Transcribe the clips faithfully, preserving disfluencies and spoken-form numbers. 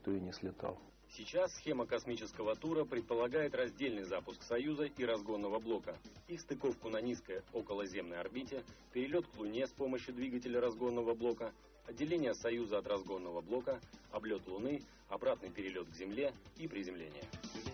никто и не слетал. Сейчас схема космического тура предполагает раздельный запуск «Союза» и разгонного блока, их стыковку на низкой околоземной орбите, перелет к Луне с помощью двигателя разгонного блока, отделение «Союза» от разгонного блока, облет Луны, обратный перелет к Земле и приземление.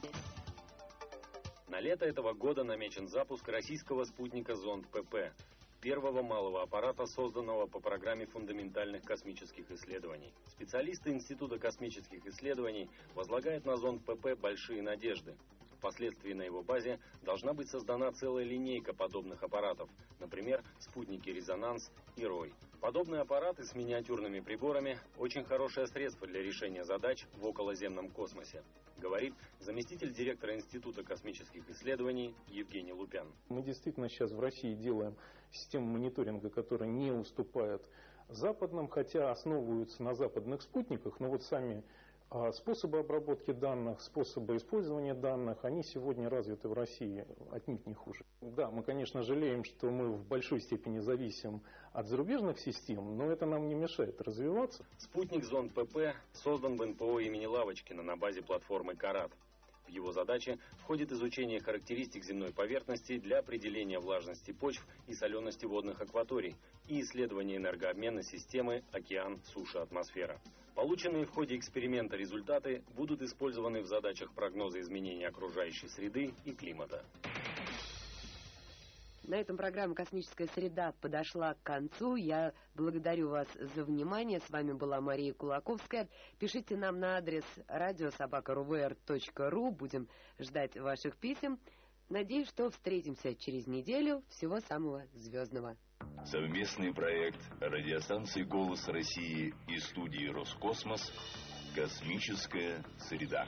На лето этого года намечен запуск российского спутника «Зонд ПП», первого малого аппарата, созданного по программе фундаментальных космических исследований. Специалисты Института космических исследований возлагают на зонд ПП большие надежды. Впоследствии на его базе должна быть создана целая линейка подобных аппаратов, например, спутники «Резонанс» и «Рой». Подобные аппараты с миниатюрными приборами – очень хорошее средство для решения задач в околоземном космосе, говорит заместитель директора Института космических исследований Евгений Лупян. Мы действительно сейчас в России делаем систему мониторинга, которая не уступает западным, хотя основываются на западных спутниках, но вот сами способы обработки данных, способы использования данных, они сегодня развиты в России отнюдь не хуже. Да, мы, конечно, жалеем, что мы в большой степени зависим от зарубежных систем, но это нам не мешает развиваться. Спутник «Зонд ПП» создан в эн пэ о имени Лавочкина на базе платформы «Карат». В его задачи входит изучение характеристик земной поверхности для определения влажности почв и солености водных акваторий и исследование энергообмена системы океан-суша-атмосфера. Полученные в ходе эксперимента результаты будут использованы в задачах прогноза изменения окружающей среды и климата. На этом программа «Космическая среда» подошла к концу. Я благодарю вас за внимание. С вами была Мария Кулаковская. Пишите нам на адрес радио собака эр вэ эр точка ру. Будем ждать ваших писем. Надеюсь, что встретимся через неделю. Всего самого звездного. Совместный проект радиостанции «Голос России» и студии «Роскосмос» «Космическая среда».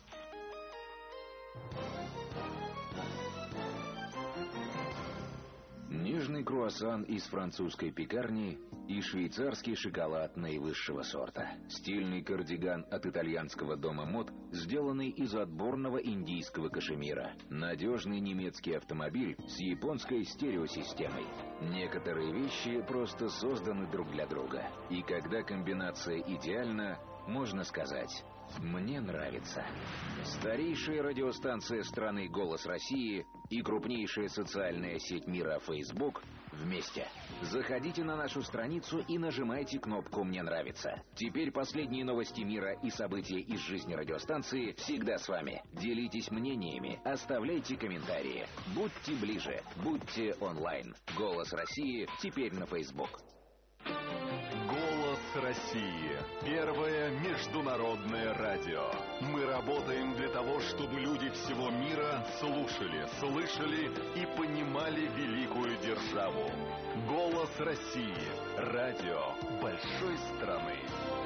Нежный круассан из французской пекарни и швейцарский шоколад наивысшего сорта. Стильный кардиган от итальянского дома мод, сделанный из отборного индийского кашемира. Надежный немецкий автомобиль с японской стереосистемой. Некоторые вещи просто созданы друг для друга. И когда комбинация идеальна, можно сказать: «Мне нравится». Старейшая радиостанция страны «Голос России» и крупнейшая социальная сеть мира Facebook вместе. Заходите на нашу страницу и нажимайте кнопку «Мне нравится». Теперь последние новости мира и события из жизни радиостанции всегда с вами. Делитесь мнениями, оставляйте комментарии. Будьте ближе, будьте онлайн. «Голос России» теперь на Facebook. «Голос России» – первое международное радио. Мы работаем для того, чтобы люди всего мира слушали, слышали и понимали великую державу. «Голос России» – радио большой страны.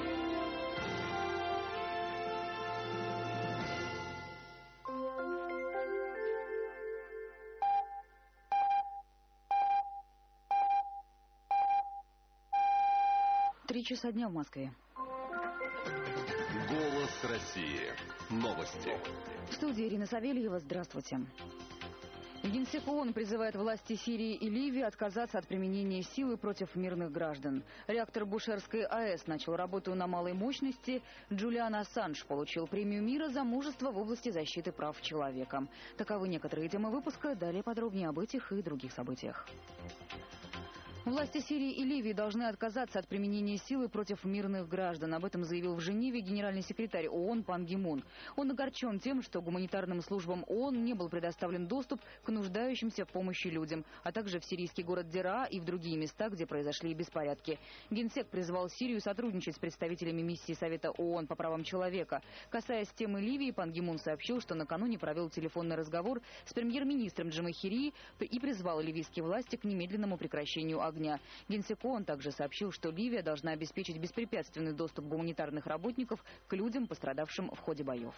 Три часа дня в Москве. «Голос России». Новости. В студии Ирина Савельева. Здравствуйте. Генсек ООН призывает власти Сирии и Ливии отказаться от применения силы против мирных граждан. Реактор Бушерской АЭС начал работу на малой мощности. Джулиан Ассанж получил премию мира за мужество в области защиты прав человека. Таковы некоторые темы выпуска. Далее подробнее об этих и других событиях. Власти Сирии и Ливии должны отказаться от применения силы против мирных граждан. Об этом заявил в Женеве генеральный секретарь ООН Пан Ги Мун. Он огорчен тем, что гуманитарным службам ООН не был предоставлен доступ к нуждающимся в помощи людям, а также в сирийский город Дераа и в другие места, где произошли беспорядки. Генсек призвал Сирию сотрудничать с представителями миссии Совета ООН по правам человека. Касаясь темы Ливии, Пан Ги Мун сообщил, что накануне провел телефонный разговор с премьер-министром Джамахирии и призвал ливийские власти к немедленному прекращению огня. Огня. Генсек ООН также сообщил, что Ливия должна обеспечить беспрепятственный доступ гуманитарных работников к людям, пострадавшим в ходе боев.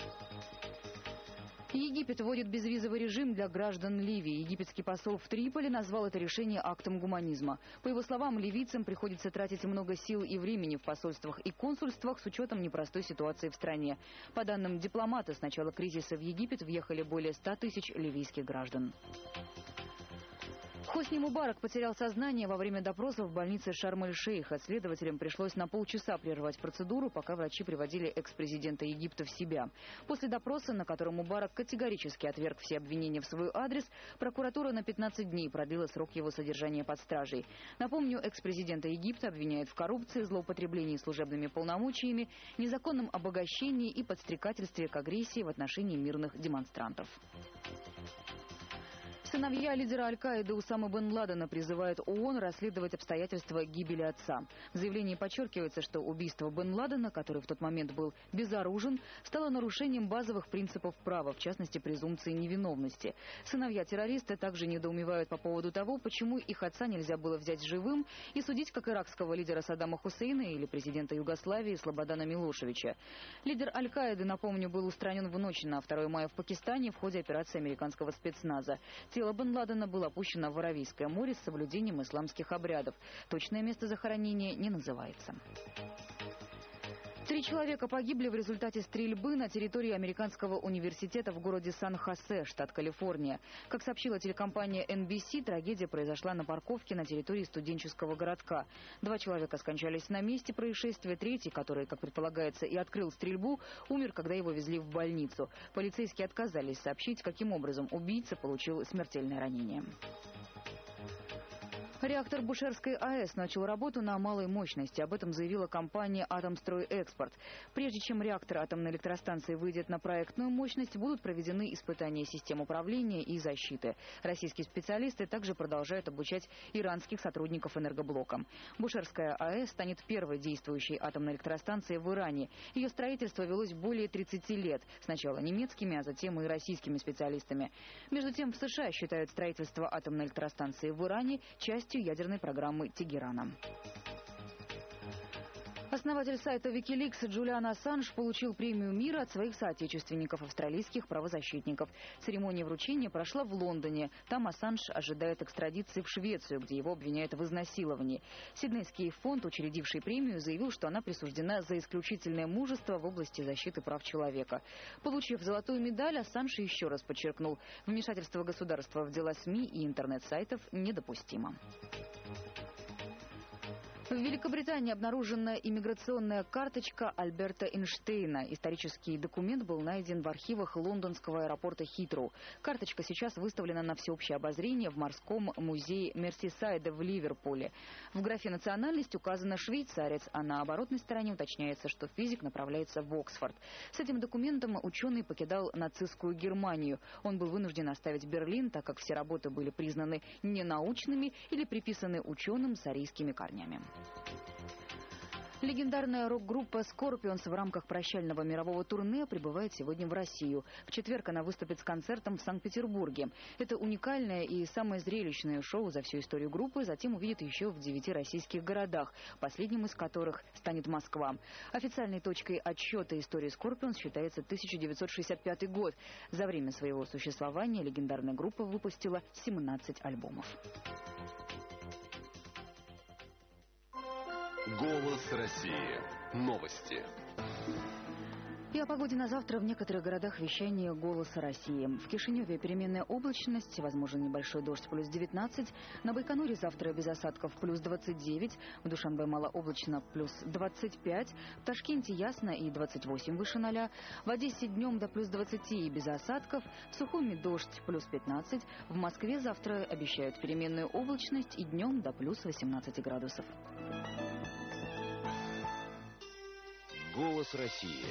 Египет вводит безвизовый режим для граждан Ливии. Египетский посол в Триполи назвал это решение актом гуманизма. По его словам, ливийцам приходится тратить много сил и времени в посольствах и консульствах с учетом непростой ситуации в стране. По данным дипломата, с начала кризиса в Египет въехали более ста тысяч ливийских граждан. Хосни Мубарак потерял сознание во время допроса в больнице Шарм-эль-Шейха. Следователям пришлось на полчаса прервать процедуру, пока врачи приводили экс-президента Египта в себя. После допроса, на котором Мубарак категорически отверг все обвинения в свой адрес, прокуратура на пятнадцать дней продлила срок его содержания под стражей. Напомню, экс-президента Египта обвиняют в коррупции, злоупотреблении служебными полномочиями, незаконном обогащении и подстрекательстве к агрессии в отношении мирных демонстрантов. Сыновья лидера Аль-Каиды Усамы бен Ладена призывают ООН расследовать обстоятельства гибели отца. В заявлении подчеркивается, что убийство бен Ладена, который в тот момент был безоружен, стало нарушением базовых принципов права, в частности, презумпции невиновности. Сыновья террориста также недоумевают по поводу того, почему их отца нельзя было взять живым и судить как иракского лидера Саддама Хусейна или президента Югославии Слободана Милошевича. Лидер Аль-Каиды, напомню, был устранен в ночь на второе мая в Пакистане в ходе операции американского спецназа. Тело бен Ладена было опущено в Аравийское море с соблюдением исламских обрядов. Точное место захоронения не называется. Три человека погибли в результате стрельбы на территории американского университета в городе Сан-Хосе, штат Калифорния. Как сообщила телекомпания эн би си, трагедия произошла на парковке на территории студенческого городка. Два человека скончались на месте происшествия. Третий, который, как предполагается, и открыл стрельбу, умер, когда его везли в больницу. Полицейские отказались сообщить, каким образом убийца получил смертельное ранение. Реактор Бушерской АЭС начал работу на малой мощности. Об этом заявила компания «Атомстройэкспорт». Прежде чем реактор атомной электростанции выйдет на проектную мощность, будут проведены испытания систем управления и защиты. Российские специалисты также продолжают обучать иранских сотрудников энергоблока. Бушерская АЭС станет первой действующей атомной электростанцией в Иране. Ее строительство велось более тридцати лет. Сначала немецкими, а затем и российскими специалистами. Между тем, в США считают строительство атомной электростанции в Иране частью ядерной программы Тегерана. Основатель сайта Wikileaks Джулиан Ассанж получил премию мира от своих соотечественников, австралийских правозащитников. Церемония вручения прошла в Лондоне. Там Ассанж ожидает экстрадиции в Швецию, где его обвиняют в изнасиловании. Сиднейский фонд, учредивший премию, заявил, что она присуждена за исключительное мужество в области защиты прав человека. Получив золотую медаль, Ассанж еще раз подчеркнул, вмешательство государства в дела СМИ и интернет-сайтов недопустимо. В Великобритании обнаружена иммиграционная карточка Альберта Эйнштейна. Исторический документ был найден в архивах лондонского аэропорта Хитроу. Карточка сейчас выставлена на всеобщее обозрение в морском музее Мерсисайда в Ливерпуле. В графе «Национальность» указано швейцарец, а на оборотной стороне уточняется, что физик направляется в Оксфорд. С этим документом ученый покидал нацистскую Германию. Он был вынужден оставить Берлин, так как все работы были признаны ненаучными или приписаны ученым с арийскими корнями. Легендарная рок-группа Scorpions в рамках прощального мирового турне прибывает сегодня в Россию. В четверг она выступит с концертом в Санкт-Петербурге. Это уникальное и самое зрелищное шоу за всю историю группы. Затем увидят еще в девяти российских городах, последним из которых станет Москва. Официальной точкой отсчета истории Scorpions считается тысяча девятьсот шестьдесят пятый год. За время своего существования легендарная группа выпустила семнадцать альбомов. Голос России. Новости. И о погоде на завтра в некоторых городах вещания «Голоса России». В Кишиневе переменная облачность, возможен небольшой дождь, плюс девятнадцать. На Байконуре завтра без осадков, плюс двадцать девять. В Душанбе малооблачно, плюс двадцать пять. В Ташкенте ясно и двадцать восемь выше ноля. В Одессе днем до плюс двадцати и без осадков. В Сухуми дождь, плюс пятнадцать. В Москве завтра обещают переменную облачность и днем до плюс восемнадцати градусов. Голос России.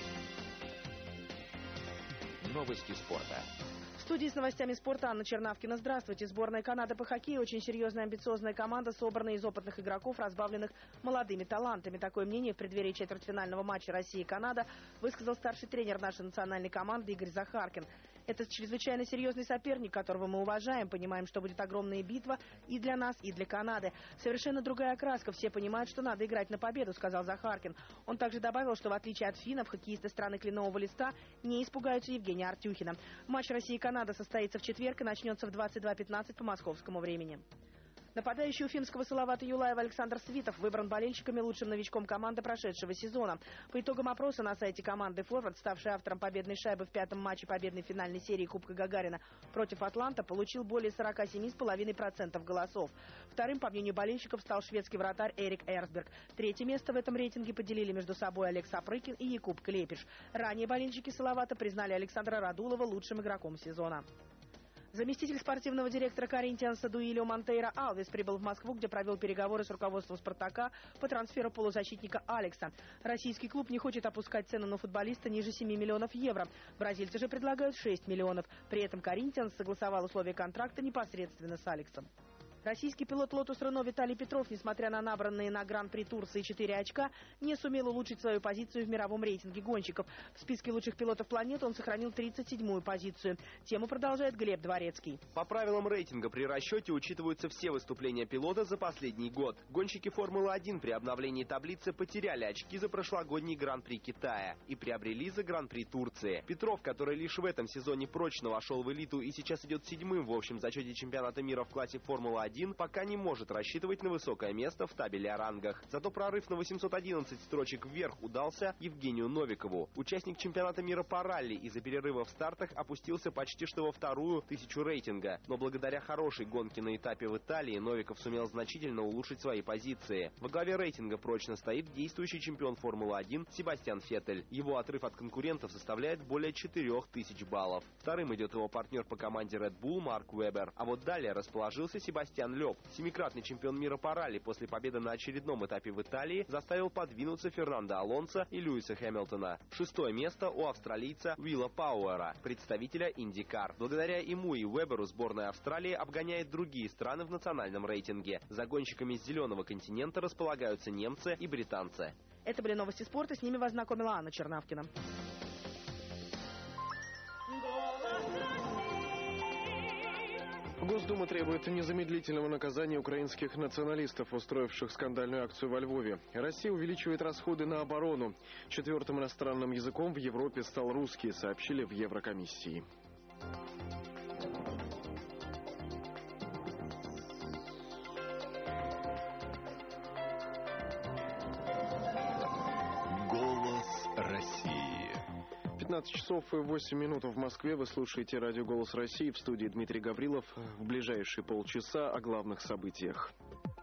Новости спорта. В студии с новостями спорта Анна Чернавкина. Здравствуйте. Сборная Канады по хоккею очень серьезная амбициозная команда, собранная из опытных игроков, разбавленных молодыми талантами. Такое мнение в преддверии четвертьфинального матча Россия-Канада высказал старший тренер нашей национальной команды Игорь Захаркин. Это чрезвычайно серьезный соперник, которого мы уважаем, понимаем, что будет огромная битва и для нас, и для Канады. Совершенно другая окраска, все понимают, что надо играть на победу, сказал Захаркин. Он также добавил, что в отличие от финнов, хоккеисты страны кленового листа не испугаются Евгения Артюхина. Матч России-Канада состоится в четверг и начнется в двадцать два пятнадцать по московскому времени. Нападающий уфимского Салавата Юлаева Александр Свитов выбран болельщиками лучшим новичком команды прошедшего сезона. По итогам опроса на сайте команды «Форвард», ставший автором победной шайбы в пятом матче победной финальной серии Кубка Гагарина против «Атланта», получил более сорок семь и пять десятых процента голосов. Вторым, по мнению болельщиков, стал шведский вратарь Эрик Эрсберг. Третье место в этом рейтинге поделили между собой Олег Сапрыкин и Якуб Клепиш. Ранее болельщики Салавата признали Александра Радулова лучшим игроком сезона. Заместитель спортивного директора Коринтианса Дуилио Монтейро Алвес прибыл в Москву, где провел переговоры с руководством «Спартака» по трансферу полузащитника Алекса. Российский клуб не хочет опускать цену на футболиста ниже семи миллионов евро. Бразильцы же предлагают шесть миллионов. При этом Коринтианс согласовал условия контракта непосредственно с Алексом. Российский пилот «Лотус Рено» Виталий Петров, несмотря на набранные на Гран-при Турции четыре очка, не сумел улучшить свою позицию в мировом рейтинге гонщиков. В списке лучших пилотов планеты он сохранил тридцать седьмую позицию. Тему продолжает Глеб Дворецкий. По правилам рейтинга при расчете учитываются все выступления пилота за последний год. Гонщики Формулы один при обновлении таблицы потеряли очки за прошлогодний Гран-при Китая и приобрели за Гран-при Турции. Петров, который лишь в этом сезоне прочно вошел в элиту и сейчас идет седьмым в общем зачете чемпионата мира в классе Формула один, пока не может рассчитывать на высокое место в табеле о рангах. Зато прорыв на восемьсот одиннадцать строчек вверх удался Евгению Новикову. Участник чемпионата мира по ралли из-за перерыва в стартах опустился почти что во вторую тысячу рейтинга. Но благодаря хорошей гонке на этапе в Италии Новиков сумел значительно улучшить свои позиции. Во главе рейтинга прочно стоит действующий чемпион Формулы один Себастьян Феттель. Его отрыв от конкурентов составляет более четырех тысяч баллов. Вторым идет его партнер по команде Red Bull Марк Вебер. А вот далее расположился Себастьян Лёб. Семикратный чемпион мира по ралли после победы на очередном этапе в Италии заставил подвинуться Фернандо Алонсо и Льюиса Хэмилтона. Шестое место у австралийца Уилла Пауэра, представителя IndyCar. Благодаря ему и Веберу сборная Австралии обгоняет другие страны в национальном рейтинге. За гонщиками с зеленого континента располагаются немцы и британцы. Это были новости спорта, с ними вас знакомила Анна Чернавкина. Госдума требует незамедлительного наказания украинских националистов, устроивших скандальную акцию во Львове. Россия увеличивает расходы на оборону. Четвертым иностранным языком в Европе стал русский, сообщили в Еврокомиссии. Голос России. пятнадцать часов и восемь минут в Москве. Вы слушаете радио «Голос России». В студии Дмитрий Гаврилов. В ближайшие полчаса о главных событиях.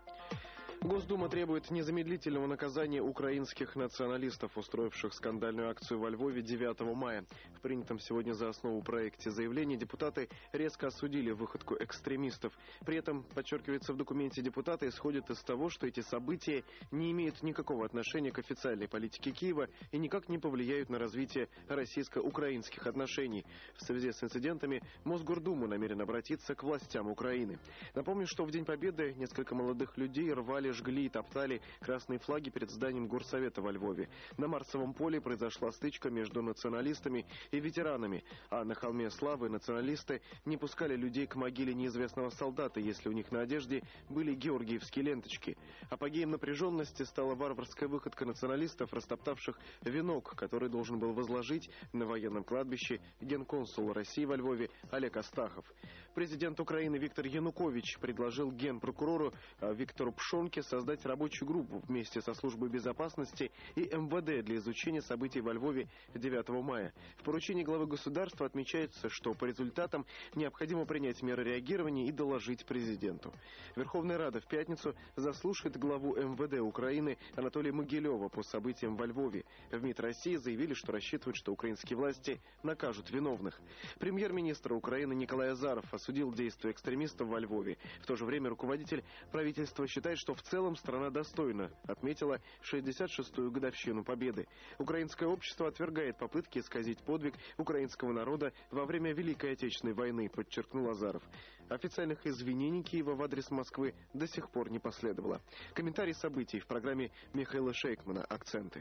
Госдума требует незамедлительного наказания украинских националистов, устроивших скандальную акцию во Львове девятого мая. В принятом сегодня за основу проекте заявления депутаты резко осудили выходку экстремистов. При этом, подчеркивается в документе, депутаты исходят из того, что эти события не имеют никакого отношения к официальной политике Киева и никак не повлияют на развитие российско-украинских отношений. В связи с инцидентами Мосгордума намерен обратиться к властям Украины. Напомню, что в День Победы несколько молодых людей рвали, жгли и топтали красные флаги перед зданием Горсовета во Львове. На Марсовом поле произошла стычка между националистами и ветеранами, а на Холме Славы националисты не пускали людей к могиле неизвестного солдата, если у них на одежде были георгиевские ленточки. Апогеем напряженности стала варварская выходка националистов, растоптавших венок, который должен был возложить на военном кладбище генконсул России во Львове Олег Астахов. Президент Украины Виктор Янукович предложил генпрокурору Виктору Пшонке создать рабочую группу вместе со службой безопасности и эм вэ дэ для изучения событий во Львове девятого мая. В поручении главы государства отмечается, что по результатам необходимо принять меры реагирования и доложить президенту. Верховная Рада в пятницу заслушает главу эм вэ дэ Украины Анатолия Могилева по событиям во Львове. В МИД России заявили, что рассчитывают, что украинские власти накажут виновных. Премьер-министр Украины Николай Азаров осудил действия экстремистов во Львове. В то же время руководитель правительства считает, что в В целом страна достойно отметила шестьдесят шестую годовщину Победы. Украинское общество отвергает попытки исказить подвиг украинского народа во время Великой Отечественной войны, подчеркнул Азаров. Официальных извинений Киева в адрес Москвы до сих пор не последовало. Комментарий событий в программе Михаила Шейкмана «Акценты».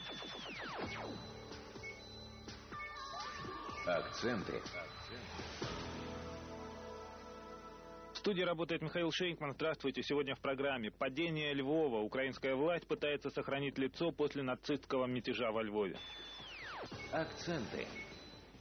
Акценты. В студии работает Михаил Шейкман. Здравствуйте. Сегодня в программе «Падение Львова». Украинская власть пытается сохранить лицо после нацистского мятежа во Львове. Акценты.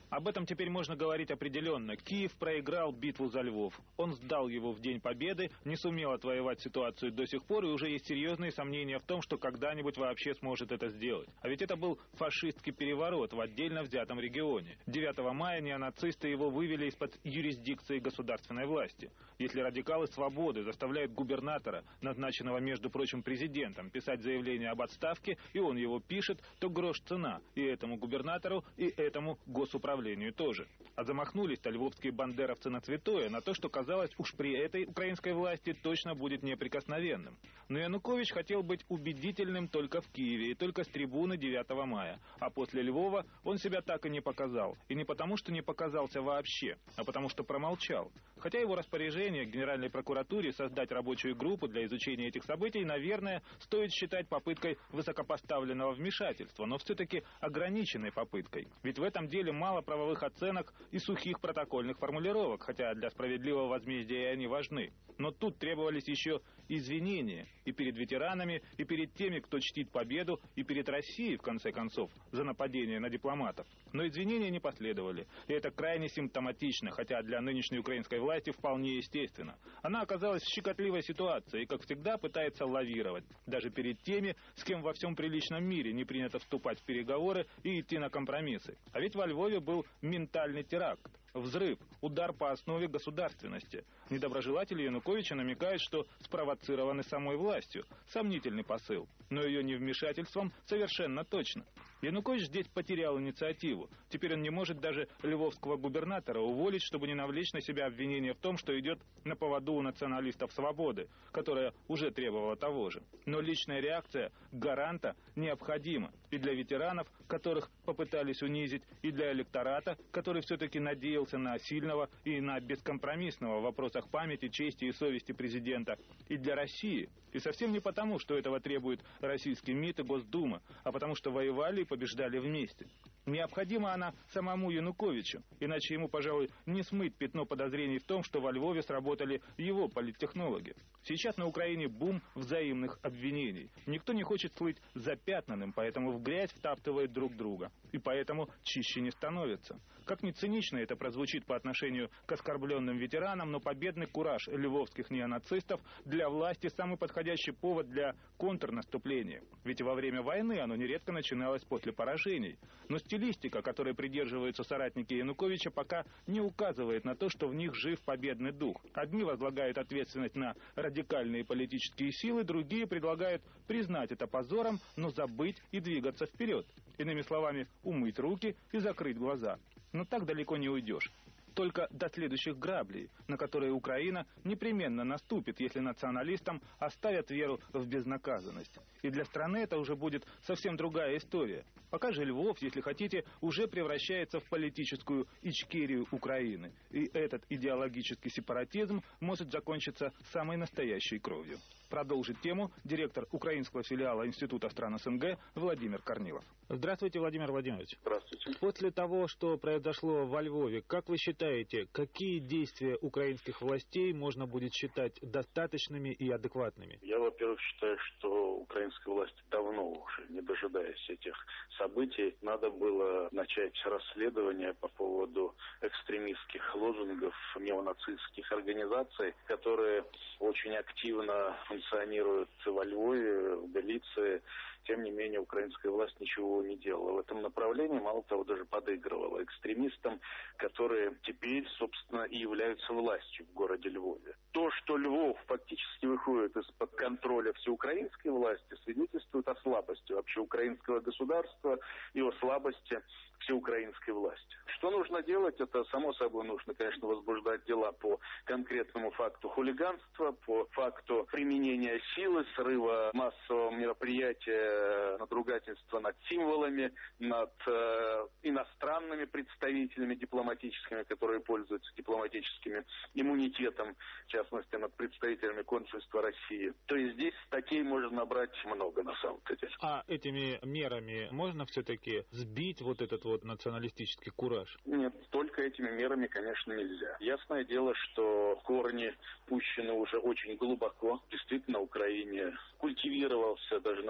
Об этом теперь можно говорить определенно. Киев проиграл битву за Львов. Он сдал его в день победы, не сумел отвоевать ситуацию до сих пор, и уже есть серьезные сомнения в том, что когда-нибудь вообще сможет это сделать. А ведь это был фашистский переворот в отдельно взятом регионе. девятого мая неонацисты его вывели из-под юрисдикции государственной власти. Если радикалы свободы заставляют губернатора, назначенного, между прочим, президентом, писать заявление об отставке, и он его пишет, то грош цена и этому губернатору, и этому госуправлению тоже. А замахнулись-то львовские бандеровцы на святое, на то, что казалось, уж при этой украинской власти точно будет неприкосновенным. Но Янукович хотел быть убедительным только в Киеве и только с трибуны девятого мая. А после Львова он себя так и не показал. И не потому, что не показался вообще, а потому, что промолчал. Хотя его распоряжение к Генеральной прокуратуре создать рабочую группу для изучения этих событий, наверное, стоит считать попыткой высокопоставленного вмешательства, но все-таки ограниченной попыткой. Ведь в этом деле мало правовых оценок и сухих протокольных формулировок, хотя для справедливого возмездия они важны. Но тут требовались еще извинения и перед ветеранами, и перед теми, кто чтит победу, и перед Россией, в конце концов, за нападение на дипломатов. Но извинения не последовали, и это крайне симптоматично, хотя для нынешней украинской власти вполне естественно. Она оказалась в щекотливой ситуации и, как всегда, пытается лавировать, даже перед теми, с кем во всем приличном мире не принято вступать в переговоры и идти на компромиссы. А ведь во Львове был ментальный теракт. Взрыв, удар по основе государственности. Недоброжелатели Януковича намекают, что спровоцированы самой властью. Сомнительный посыл, но ее невмешательством совершенно точно. Янукович здесь потерял инициативу. Теперь он не может даже львовского губернатора уволить, чтобы не навлечь на себя обвинение в том, что идет на поводу у националистов свободы, которая уже требовала того же. Но личная реакция гаранта необходима и для ветеранов, которых попытались унизить, и для электората, который все-таки надеялся на сильного и на бескомпромиссного в вопросах памяти, чести и совести президента, и для России. И совсем не потому, что этого требует российский МИД и Госдума, а потому что воевали и побеждали вместе. Необходима она самому Януковичу, иначе ему, пожалуй, не смыть пятно подозрений в том, что во Львове сработали его политтехнологи. Сейчас на Украине бум взаимных обвинений. Никто не хочет слыть запятнанным, поэтому в грязь втаптывает друг друга. И поэтому чище не становится. Как ни цинично это прозвучит по отношению к оскорбленным ветеранам, но победный кураж львовских неонацистов для власти самый подходящий повод для контрнаступления. Ведь во время войны оно нередко начиналось после поражений. Но стилистика, которой придерживаются соратники Януковича, пока не указывает на то, что в них жив победный дух. Одни возлагают ответственность на радикальные политические силы, другие предлагают признать это позором, но забыть и двигаться вперед. Иными словами, умыть руки и закрыть глаза. Но так далеко не уйдешь. Только до следующих граблей, на которые Украина непременно наступит, если националистам оставят веру в безнаказанность. И для страны это уже будет совсем другая история. Пока же Львов, если хотите, уже превращается в политическую Ичкерию Украины. И этот идеологический сепаратизм может закончиться самой настоящей кровью. Продолжит тему директор украинского филиала Института стран СНГ Владимир Корнилов. Здравствуйте, Владимир Владимирович. Здравствуйте. После того, что произошло во Львове, как вы считаете, какие действия украинских властей можно будет считать достаточными и адекватными? Я, во-первых, считаю, что украинской власти давно уже, не дожидаясь этих событий, надо было начать расследование по поводу экстремистских лозунгов неонацистских организаций, которые очень активно функционируют во Львове, в Галиции. Тем не менее, украинская власть ничего не делала в этом направлении, мало того, даже подыгрывала экстремистам, которые теперь, собственно, и являются властью в городе Львове. То, что Львов фактически выходит из-под контроля всеукраинской власти, свидетельствует о слабости вообще украинского государства и о слабости всеукраинской власти. Что нужно делать? Это, само собой, нужно, конечно, возбуждать дела по конкретному факту хулиганства, по факту применения силы, срыва массового мероприятия, надругательства над символами, над э, иностранными представителями дипломатическими, которые пользуются дипломатическим иммунитетом, в частности, над представителями консульства России. То есть здесь статей можно набрать много, на самом-то деле. А этими мерами можно все-таки сбить вот этот вот националистический кураж? Нет, только этими мерами, конечно, нельзя. Ясное дело, что корни пущены уже очень глубоко. Действительно, в Украине культивировался даже на протяжении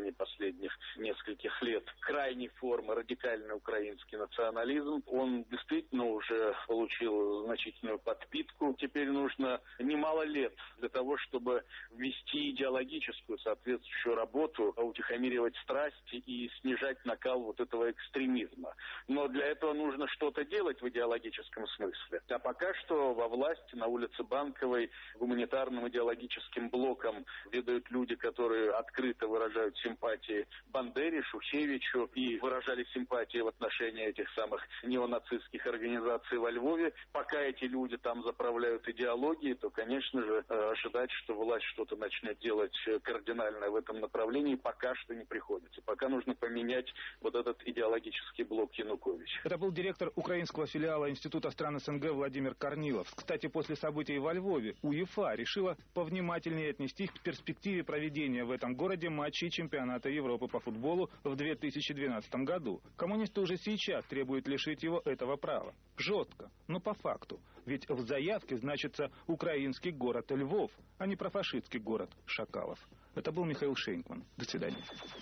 протяжении последних нескольких лет крайней формы радикальный украинский национализм. Он действительно уже получил значительную подпитку. Теперь нужно немало лет для того, чтобы ввести идеологическую соответствующую работу, утихомиривать страсти и снижать накал вот этого экстремизма. Но для этого нужно что-то делать в идеологическом смысле. А пока что во власти на улице Банковой гуманитарным идеологическим блоком ведают люди, которые открыто выражают симпатии Бандере, Шухевичу и выражали симпатии в отношении этих самых неонацистских организаций во Львове. Пока эти люди там заправляют идеологией, то, конечно же, ожидать, что власть что-то начнет делать кардинальное в этом направлении, пока что не приходится. Пока нужно поменять вот этот идеологический блок Януковича. Это был директор украинского филиала Института стран СНГ Владимир Корнилов. Кстати, после событий во Львове УЕФА решила повнимательнее отнестись к перспективе проведения в этом городе матчей чемпионата Европы по футболу в две тысячи двенадцатом году. Коммунисты уже сейчас требуют лишить его этого права. Жестко, но по факту. Ведь в заявке значится украинский город Львов, а не профашистский город Шакалов. Это был Михаил Шейнкман. До свидания.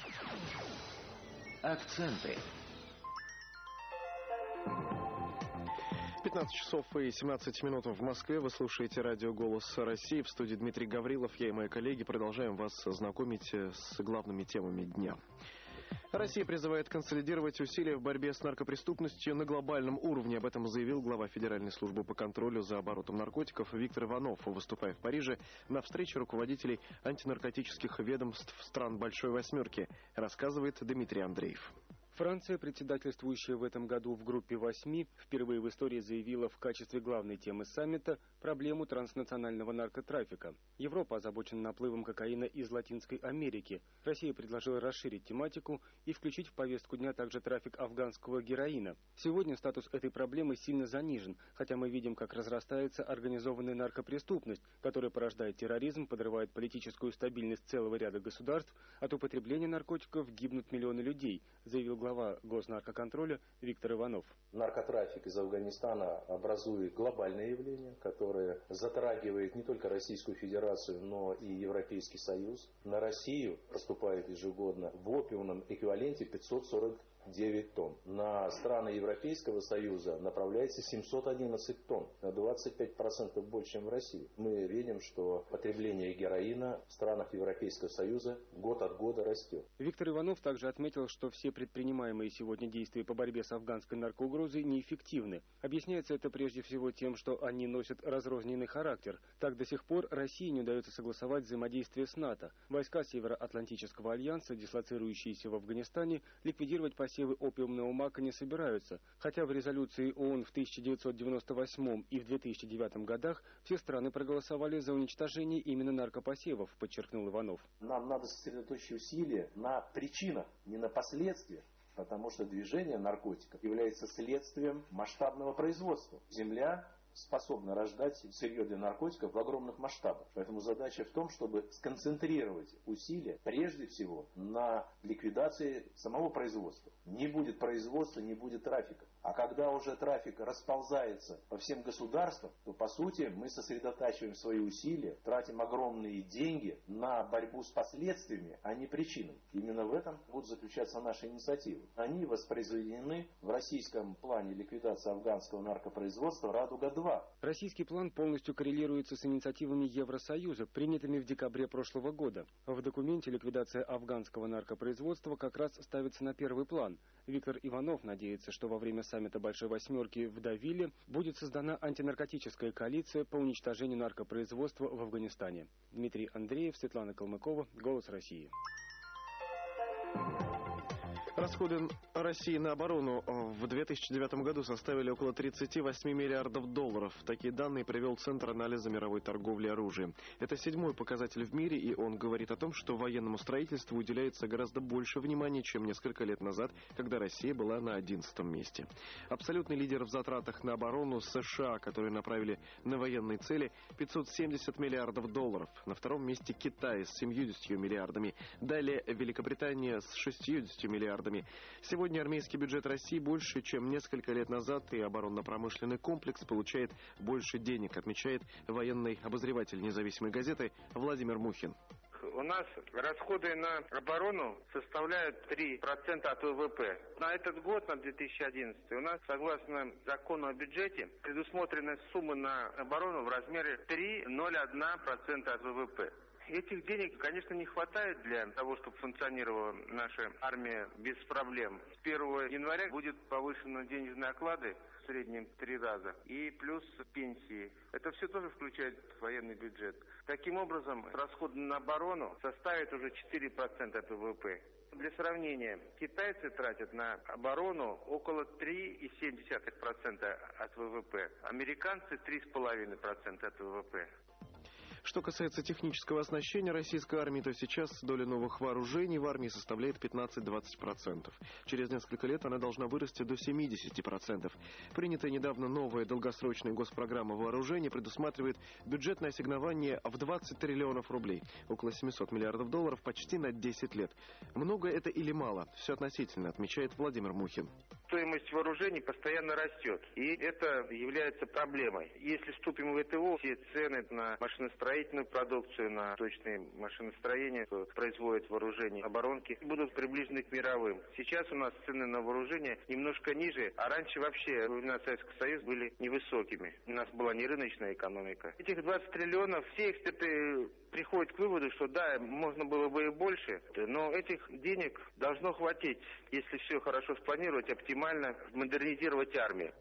Акценты. пятнадцать часов и семнадцать минут в Москве. Вы слушаете радио «Голос России». В студии Дмитрий Гаврилов. Я и мои коллеги продолжаем вас знакомить с главными темами дня. Россия призывает консолидировать усилия в борьбе с наркопреступностью на глобальном уровне. Об этом заявил глава Федеральной службы по контролю за оборотом наркотиков Виктор Иванов, выступая в Париже на встрече руководителей антинаркотических ведомств стран Большой Восьмерки, рассказывает Дмитрий Андреев. Франция, председательствующая в этом году в группе восьми, впервые в истории заявила в качестве главной темы саммита проблему транснационального наркотрафика. Европа озабочена наплывом кокаина из Латинской Америки. Россия предложила расширить тематику и включить в повестку дня также трафик афганского героина. Сегодня статус этой проблемы сильно занижен, хотя мы видим, как разрастается организованная наркопреступность, которая порождает терроризм, подрывает политическую стабильность целого ряда государств. От употребления наркотиков гибнут миллионы людей, заявил глава Госнаркоконтроля Виктор Иванов. Наркотрафик из Афганистана образует глобальное явление, которое затрагивает не только Российскую Федерацию, но и Европейский Союз. На Россию поступает ежегодно в опиумном эквиваленте пятьсот сорок девять тонн. На страны Европейского Союза направляется семьсот одиннадцать тонн, на двадцать пять процентов больше, чем в России. Мы видим, что потребление героина в странах Европейского Союза год от года растет. Виктор Иванов также отметил, что все предпринимаемые сегодня действия по борьбе с афганской наркоугрозой неэффективны. Объясняется это прежде всего тем, что они носят разрозненный характер. Так до сих пор России не удается согласовать взаимодействие с НАТО. Войска Североатлантического альянса, дислоцирующиеся в Афганистане, ликвидировать посевы опиумного мака не собираются, хотя в резолюции ООН в тысяча девятьсот девяносто восьмом и в две тысячи девятом годах все страны проголосовали за уничтожение именно наркопосевов, подчеркнул Иванов. Нам надо сосредоточить усилия на причинах, не на последствиях, потому что движение наркотиков является следствием масштабного производства. Земля способна рождать сырье для наркотиков в огромных масштабах. Поэтому задача в том, чтобы сконцентрировать усилия прежде всего на ликвидации самого производства. Не будет производства, не будет трафика. А когда уже трафик расползается по всем государствам, то по сути мы сосредотачиваем свои усилия, тратим огромные деньги на борьбу с последствиями, а не причинами. Именно в этом будут заключаться наши инициативы. Они воспроизведены в российском плане ликвидации афганского наркопроизводства «Радуга-два». Российский план полностью коррелируется с инициативами Евросоюза, принятыми в декабре прошлого года. В документе ликвидация афганского наркопроизводства как раз ставится на первый план. Виктор Иванов надеется, что во время саммита Большой Восьмерки в Давиле будет создана антинаркотическая коалиция по уничтожению наркопроизводства в Афганистане. Дмитрий Андреев, Светлана Калмыкова, «Голос России». Расходы России на оборону в две тысячи девятом году составили около тридцати восьми миллиардов долларов. Такие данные привел Центр анализа мировой торговли оружием. Это седьмой показатель в мире, и он говорит о том, что военному строительству уделяется гораздо больше внимания, чем несколько лет назад, когда Россия была на одиннадцатом месте. Абсолютный лидер в затратах на оборону США, которые направили на военные цели пятьсот семьдесят миллиардов долларов. На втором месте Китай с семьюдесятью миллиардами. Далее Великобритания с шестьюдесятью миллиардами. Сегодня армейский бюджет России больше, чем несколько лет назад, и оборонно-промышленный комплекс получает больше денег, отмечает военный обозреватель независимой газеты Владимир Мухин. у нас расходы на оборону составляют три процента от ВВП. На этот год, на две тысячи одиннадцатый, у нас, согласно закону о бюджете, предусмотрены суммы на оборону в размере три целых ноль один процента от ВВП. Этих денег, конечно, не хватает для того, чтобы функционировала наша армия без проблем. С первого января будет повышены денежные оклады в среднем три раза и плюс пенсии. Это все тоже включает военный бюджет. Таким образом, расходы на оборону составят уже четыре процента от ВВП. Для сравнения, китайцы тратят на оборону около три целых семь десятых процента от ВВП, американцы три целых пять десятых процента от ВВП. Что касается технического оснащения российской армии, то сейчас доля новых вооружений в армии составляет пятнадцать-двадцать процентов. Через несколько лет она должна вырасти до семидесяти процентов. Принятая недавно новая долгосрочная госпрограмма вооружений предусматривает бюджетное ассигнование в двадцать триллионов рублей, около семисот миллиардов долларов почти на десять лет. Много это или мало? Все относительно, отмечает Владимир Мухин. Стоимость вооружений постоянно растет, и это является проблемой. Если вступим в ВТО, все цены на машиностроительную продукцию, на точные машиностроения, что производят вооружение, оборонки, будут приближены к мировым. Сейчас у нас цены на вооружение немножко ниже, а раньше вообще во времена Советского Союза были невысокими. У нас была не рыночная экономика. Этих двадцать триллионов, все эксперты приходят к выводу, что да, можно было бы и больше, но этих денег должно хватить, если все хорошо спланировать, оптимально модернизировать армию.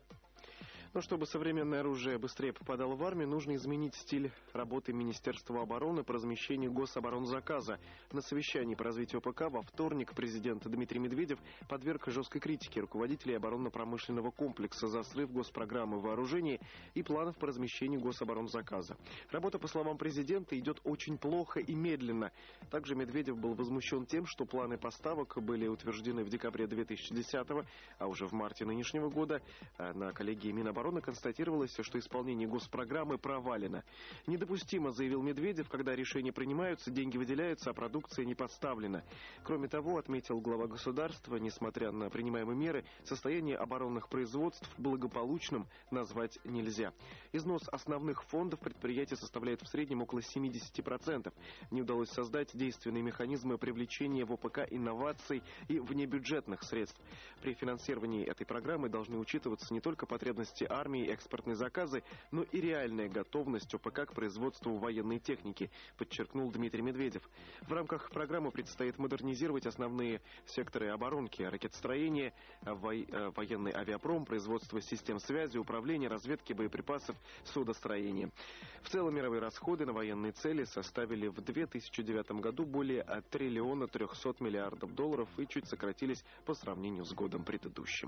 Но чтобы современное оружие быстрее попадало в армию, нужно изменить стиль работы Министерства обороны по размещению гособоронзаказа. На совещании по развитию ОПК во вторник президент Дмитрий Медведев подверг жесткой критике руководителей оборонно-промышленного комплекса за срыв госпрограммы вооружений и планов по размещению гособоронзаказа. Работа, по словам президента, идет очень плохо и медленно. Также Медведев был возмущен тем, что планы поставок были утверждены в декабре две тысячи десятого, а уже в марте нынешнего года на коллегии Минобороны констатировалось, что исполнение госпрограммы провалено. Недопустимо, заявил Медведев, когда решения принимаются, деньги выделяются, а продукция не поставлена. Кроме того, отметил глава государства, несмотря на принимаемые меры, состояние оборонных производств благополучным назвать нельзя. Износ основных фондов предприятия составляет в среднем около семидесяти процентов. Не удалось создать действенные механизмы привлечения в ОПК инноваций и внебюджетных средств. При финансировании этой программы должны учитываться не только потребности армии, экспортные заказы, но и реальная готовность ОПК к производству военной техники, подчеркнул Дмитрий Медведев. В рамках программы предстоит модернизировать основные секторы оборонки, ракетостроение, во- военный авиапром, производство систем связи, управления, разведки боеприпасов, судостроения. В целом мировые расходы на военные цели составили в две тысячи девятом году более триллиона трехсот миллиардов долларов и чуть сократились по сравнению с годом предыдущим.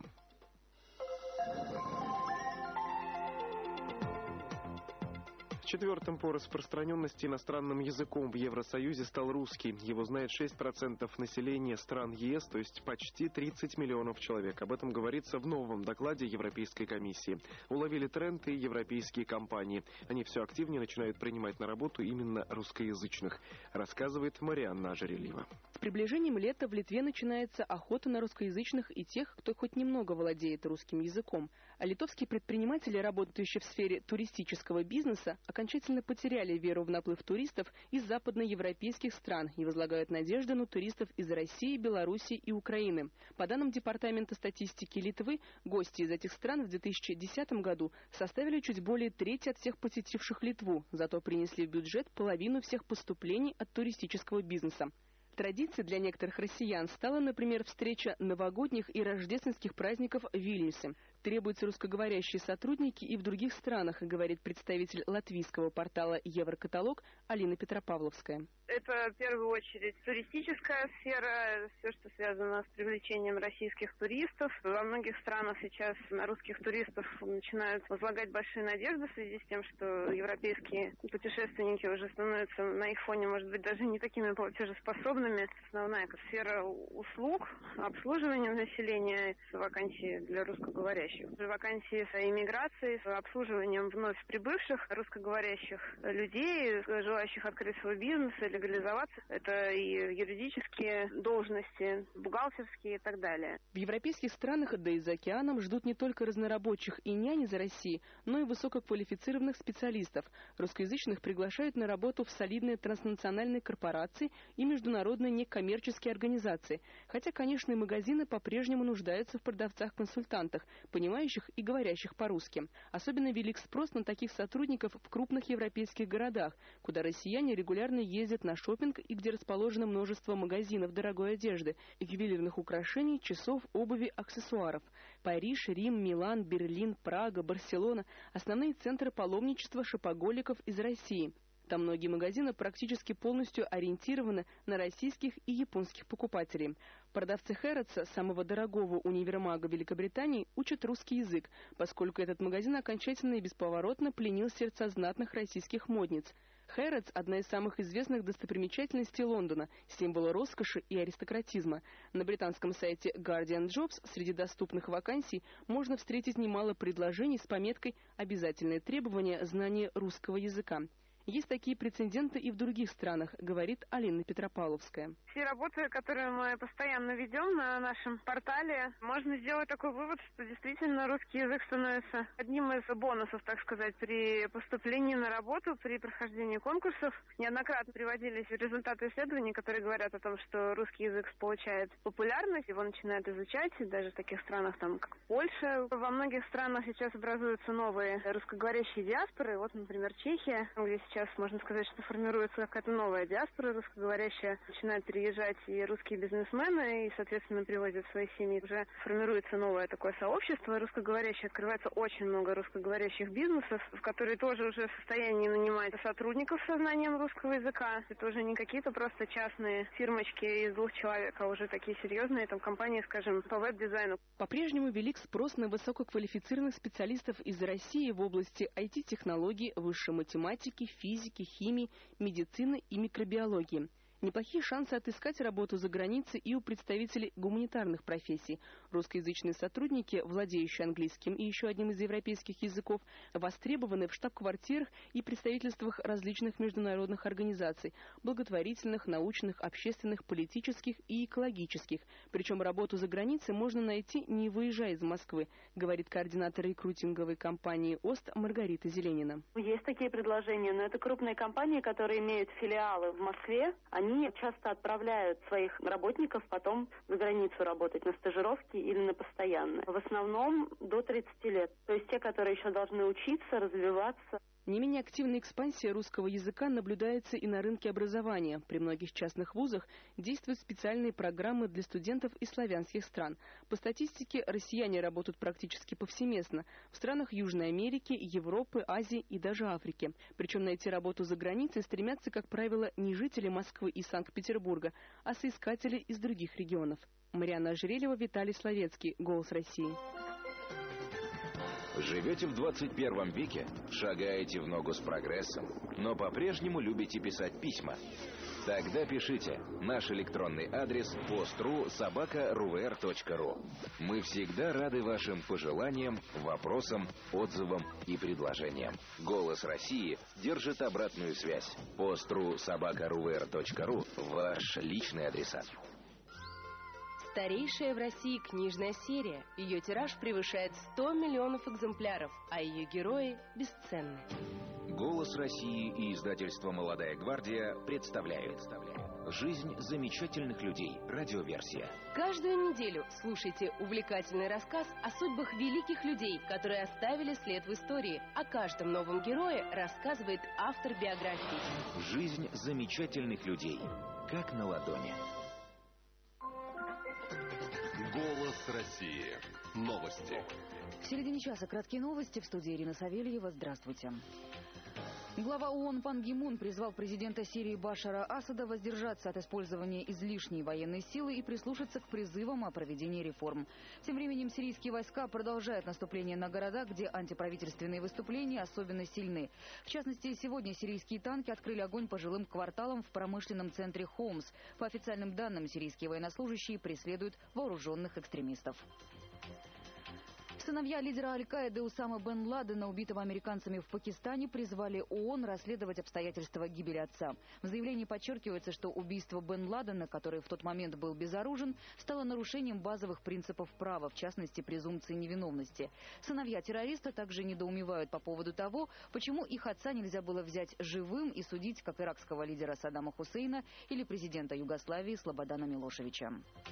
Четвертым по распространенности иностранным языком в Евросоюзе стал русский. Его знает шесть процентов населения стран ЕС, то есть почти тридцать миллионов человек. Об этом говорится в новом докладе Европейской комиссии. Уловили тренд и европейские компании. Они все активнее начинают принимать на работу именно русскоязычных, рассказывает Марианна Ожерельева. С приближением лета в Литве начинается охота на русскоязычных и тех, кто хоть немного владеет русским языком. А литовские предприниматели, работающие в сфере туристического бизнеса, окончательно потеряли веру в наплыв туристов из западноевропейских стран и возлагают надежды на туристов из России, Беларуси и Украины. По данным Департамента статистики Литвы, гости из этих стран в две тысячи десятом году составили чуть более трети от всех посетивших Литву, зато принесли в бюджет половину всех поступлений от туристического бизнеса. Традицией для некоторых россиян стала, например, встреча новогодних и рождественских праздников в Вильнюсе. Требуются русскоговорящие сотрудники и в других странах, говорит представитель латвийского портала Еврокаталог Алина Петропавловская. Это в первую очередь туристическая сфера, все, что связано с привлечением российских туристов. Во многих странах сейчас на русских туристов начинают возлагать большие надежды в связи с тем, что европейские путешественники уже становятся на их фоне, может быть, даже не такими платежеспособными. регионами. Основная сфера услуг, обслуживания населения, вакансии для русскоговорящих, вакансии с иммиграцией, с обслуживанием вновь прибывших русскоговорящих людей, желающих открыть свой бизнес и легализоваться. Это и юридические должности, бухгалтерские и так далее. В европейских странах, да и за океаном, ждут не только разнорабочих и нянь из России, но и высококвалифицированных специалистов. Русскоязычных приглашают на работу в солидные транснациональные корпорации и международные некоммерческие организации. Хотя, конечно, и магазины по-прежнему нуждаются в продавцах-консультантах, понимающих и говорящих по-русски. Особенно велик спрос на таких сотрудников в крупных европейских городах, куда россияне регулярно ездят на шопинг и где расположено множество магазинов дорогой одежды, ювелирных украшений, часов, обуви, аксессуаров. Париж, Рим, Милан, Берлин, Прага, Барселона – основные центры паломничества шопоголиков из России. Там многие магазины практически полностью ориентированы на российских и японских покупателей. Продавцы Хэрротса, самого дорогого универмага Великобритании, учат русский язык, поскольку этот магазин окончательно и бесповоротно пленил сердца знатных российских модниц. Хэрротс – одна из самых известных достопримечательностей Лондона, символ роскоши и аристократизма. На британском сайте Guardian Jobs среди доступных вакансий можно встретить немало предложений с пометкой «Обязательное требование знания русского языка». Есть такие прецеденты и в других странах, говорит Алина Петропавловская. Все работы, которые мы постоянно ведем на нашем портале, можно сделать такой вывод, что действительно русский язык становится одним из бонусов, так сказать, при поступлении на работу, при прохождении конкурсов. Неоднократно приводились результаты исследований, которые говорят о том, что русский язык получает популярность, его начинают изучать, даже в таких странах, там, как Польша. Во многих странах сейчас образуются новые русскоговорящие диаспоры. Вот, например, Чехия, где сейчас Сейчас можно сказать, что формируется какая-то новая диаспора русскоговорящая. Начинают переезжать и русские бизнесмены, и, соответственно, привозят свои семьи. Уже формируется новое такое сообщество русскоговорящее. Открывается очень много русскоговорящих бизнесов, в которые тоже уже в состоянии нанимать сотрудников со знанием русского языка. Это уже не какие-то просто частные фирмочки из двух человек, а уже такие серьезные там компании, скажем, по веб-дизайну. По-прежнему велик спрос на высококвалифицированных специалистов из России в области ай ти-технологий, высшей математики, физики, химии, медицины и микробиологии. Неплохие шансы отыскать работу за границей и у представителей гуманитарных профессий. Русскоязычные сотрудники, владеющие английским и еще одним из европейских языков, востребованы в штаб-квартирах и представительствах различных международных организаций, благотворительных, научных, общественных, политических и экологических. Причем работу за границей можно найти, не выезжая из Москвы, говорит координатор рекрутинговой компании ОСТ Маргарита Зеленина. Есть такие предложения, но это крупные компании, которые имеют филиалы в Москве. Они Они часто отправляют своих работников потом за границу работать на стажировки или на постоянное. В основном до тридцати лет. То есть те, которые еще должны учиться, развиваться. Не менее активная экспансия русского языка наблюдается и на рынке образования. При многих частных вузах действуют специальные программы для студентов из славянских стран. По статистике, россияне работают практически повсеместно в странах Южной Америки, Европы, Азии и даже Африки. Причем найти работу за границей стремятся, как правило, не жители Москвы и Санкт-Петербурга, а соискатели из других регионов. Марьяна Ожерельева, Виталий Славецкий. Голос России. Живете в двадцать первом веке, шагаете в ногу с прогрессом, но по-прежнему любите писать письма? Тогда пишите. Наш электронный адрес пост.ру собака рувр точка ру. Мы всегда рады вашим пожеланиям, вопросам, отзывам и предложениям. «Голос России» держит обратную связь. пост.ру собака рувр точка ру – ваш личный адресат. Старейшая в России книжная серия. Ее тираж превышает сто миллионов экземпляров, а ее герои бесценны. «Голос России» и издательство «Молодая гвардия» представляют «Жизнь замечательных людей». Радиоверсия. Каждую неделю слушайте увлекательный рассказ о судьбах великих людей, которые оставили след в истории. О каждом новом герое рассказывает автор биографии. «Жизнь замечательных людей». Как на ладони. Голос России. Новости. В середине часа краткие новости. В студии Ирина Савельева. Здравствуйте. Глава ООН Пан Ги Мун призвал президента Сирии Башара Асада воздержаться от использования излишней военной силы и прислушаться к призывам о проведении реформ. Тем временем сирийские войска продолжают наступление на города, где антиправительственные выступления особенно сильны. В частности, сегодня сирийские танки открыли огонь по жилым кварталам в промышленном центре Хомс. По официальным данным, сирийские военнослужащие преследуют вооруженных экстремистов. Сыновья лидера Аль-Каиды Усама бен Ладена, убитого американцами в Пакистане, призвали ООН расследовать обстоятельства гибели отца. В заявлении подчеркивается, что убийство бен Ладена, который в тот момент был безоружен, стало нарушением базовых принципов права, в частности, презумпции невиновности. Сыновья террориста также недоумевают по поводу того, почему их отца нельзя было взять живым и судить, как иракского лидера Саддама Хусейна или президента Югославии Слободана Милошевича.